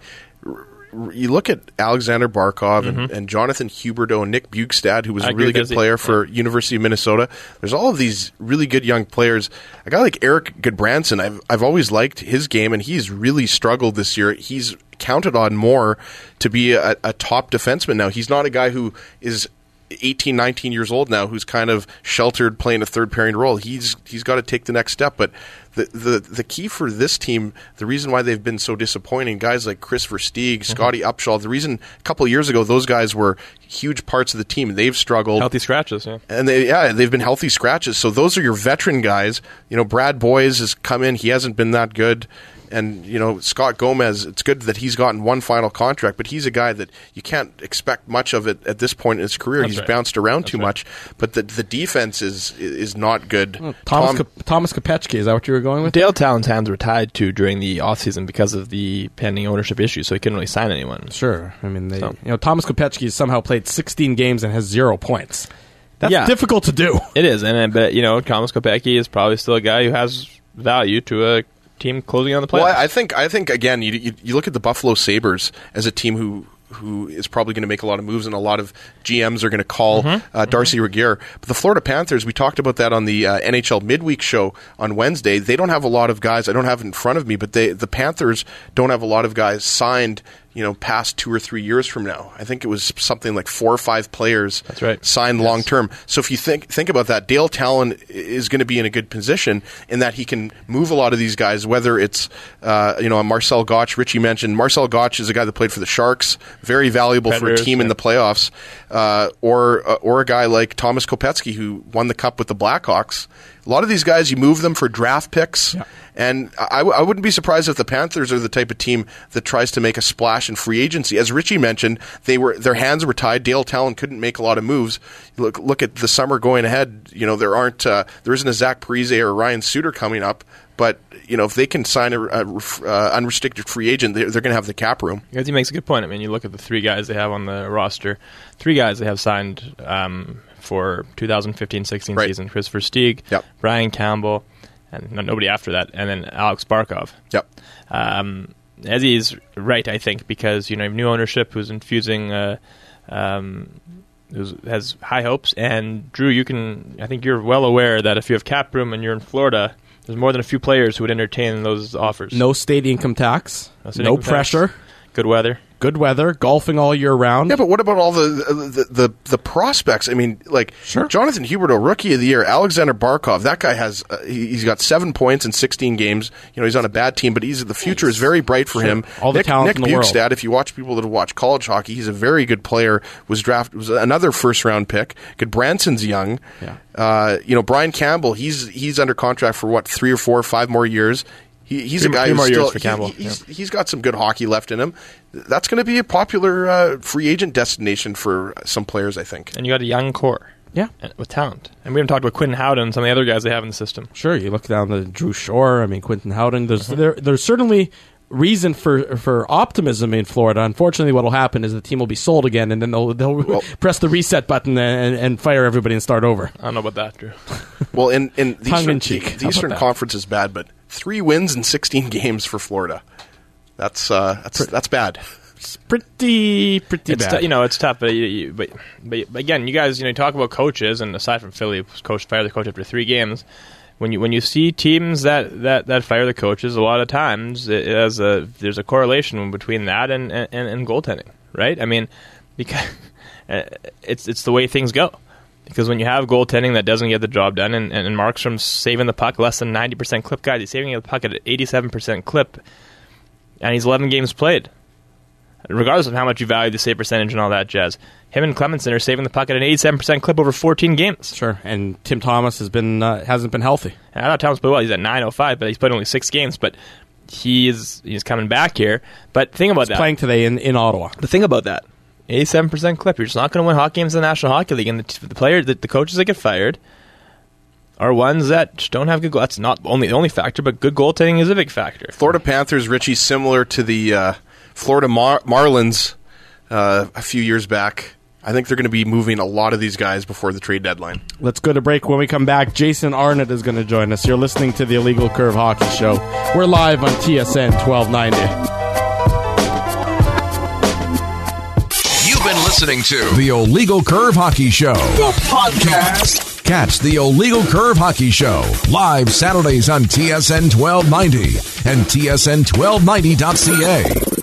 R- you look at Alexander Barkov mm-hmm. and, and Jonathan Huberdeau and Nick Bjugstad, who was I a really good busy. player for yeah. University of Minnesota. There's all of these really good young players. A guy like Eric Goodbranson, I've I've always liked his game, and he's really struggled this year. He's counted on more to be a, a top defenseman now. He's not a guy who is eighteen, nineteen years old now who's kind of sheltered playing a third pairing role. He's he's got to take the next step. But the, the the key for this team, the reason why they've been so disappointing, guys like Chris Versteeg, mm-hmm. Scotty Upshaw, the reason a couple of years ago those guys were huge parts of the team. They've struggled. Healthy scratches, yeah. And they yeah, they've been healthy scratches. So those are your veteran guys. You know, Brad Boyes has come in. He hasn't been that good. And, you know, Scott Gomez, it's good that he's gotten one final contract, but he's a guy that you can't expect much of it at this point in his career. That's he's right. bounced around That's too right. much. But the the defense is is not good. Well, Thomas, Tom, Ka- Thomas Kopechki, is that what you were going with? Dale Talon's hands were tied to during the offseason because of the pending ownership issue, so he couldn't really sign anyone. Sure. I mean, they, So. you know, Thomas Kopechki somehow played sixteen games and has zero points. That's Yeah. difficult to do. It is, and but you know, Thomas Kopecky is probably still a guy who has value to a team closing on the playoffs. Well, I think I think again, you, you you look at the Buffalo Sabres as a team who who is probably going to make a lot of moves, and a lot of G Ms are going to call Mm-hmm. uh, Darcy mm-hmm. Regier. But the Florida Panthers, we talked about that on the uh, N H L midweek show on Wednesday. They don't have a lot of guys. I don't have it in front of me, but they the Panthers don't have a lot of guys signed, you know, past two or three years from now. I think it was something like four or five players That's right. signed Yes. long term. So if you think think about that, Dale Talon is going to be in a good position in that he can move a lot of these guys, whether it's uh, you know, a Marcel Gottsch. Richie mentioned Marcel Gottsch is a guy that played for the Sharks, very valuable Predators, for a team yeah. in the playoffs, uh, or uh, or a guy like Thomas Kopecky who won the Cup with the Blackhawks. A lot of these guys, you move them for draft picks. Yeah. And I, w- I wouldn't be surprised if the Panthers are the type of team that tries to make a splash in free agency. As Richie mentioned, they were their hands were tied. Dale Talon couldn't make a lot of moves. Look look at the summer going ahead. You know, there aren't uh, there isn't a Zach Parise or Ryan Suter coming up. But you know, if they can sign a, a uh, unrestricted free agent, they're, they're going to have the cap room. Because he makes a good point. I mean, you look at the three guys they have on the roster. Three guys they have signed um, for twenty fifteen sixteen Right. season: Chris Versteeg, Yep. Brian Campbell, and no, nobody after that, and then Alex Barkov. Yep. Um, Ezzy's right, I think, because you know you have new ownership who's infusing, uh, um, who's, has high hopes. And Drew, you can, I think you're well aware that if you have cap room and you're in Florida, there's more than a few players who would entertain those offers. No state income tax. No state No income tax. pressure. Good weather. good weather, golfing all year round. Yeah, but what about all the the the, the prospects? I mean, like Sure. Jonathan Huberdeau, Rookie of the Year, Alexander Barkov. That guy has uh, he, he's got seven points in sixteen games. You know, he's on a bad team, but he's the future is very bright for Sure. him. All the Nick, talent Nick in the world. Bukestad, if you watch people that have watched college hockey, he's a very good player. Was drafted was another first round pick. Good Branson's young. Yeah. Uh, you know, Brian Campbell. He's he's under contract for what three or four, five more years. He, he's Three- a guy three who's more years still for he- Campbell, he's, he's got some good hockey left in him. That's going to be a popular uh, free agent destination for some players, I think. And you got a young core. Yeah. With talent. And we haven't talked about Quentin Howden and some of the other guys they have in the system. Sure, you look down the Drew Shore. I mean, Quentin Howden. There's there, there's certainly reason for for optimism in Florida. Unfortunately, what will happen is the team will be sold again, and then they'll they'll Well- press the reset button and, and fire everybody and start over. I don't know about that, Drew. Well, in, in the Tongue Eastern, in cheek. the How about Eastern that? Conference is bad, but three wins in sixteen games for Florida. That's uh, that's that's bad. It's pretty pretty It's bad. t- you know, it's tough, but, you, you, but, but but again, you guys, you know, you talk about coaches, and aside from Philly, who's coach fire the coach after three games. When you when you see teams that, that, that fire the coaches, a lot of times it has a there's a correlation between that and, and, and goaltending, right? I mean, because it's it's the way things go. Because when you have goaltending that doesn't get the job done, and, and Markstrom's saving the puck less than ninety percent clip, guys, he's saving the puck at an eighty-seven percent clip, and he's eleven games played. Regardless of how much you value the save percentage and all that jazz, him and Clemenson are saving the puck at an eighty-seven percent clip over fourteen games. Sure, and Tim Thomas has been uh, hasn't been healthy. And I thought Thomas played well. He's at nine oh five, but he's played only six games. But he's he's coming back here. But think about that. Playing today in, in Ottawa. The thing about that, eighty-seven percent clip. You're just not going to win hockey games in the National Hockey League. And the, the players, the, the coaches that get fired, are ones that just don't have good. Goal. That's not only the only factor, but good goaltending is a big factor. Florida Panthers, Richie, similar to the uh, Florida Mar- Marlins uh, a few years back. I think they're going to be moving a lot of these guys before the trade deadline. Let's go to break. When we come back, Jason Arnott is going to join us. You're listening to the Illegal Curve Hockey Show. We're live on T S N twelve ninety. You've been listening to the Illegal Curve Hockey Show, the podcast. Catch the Illegal Curve Hockey Show live Saturdays on T S N twelve ninety and T S N twelve ninety dot C A.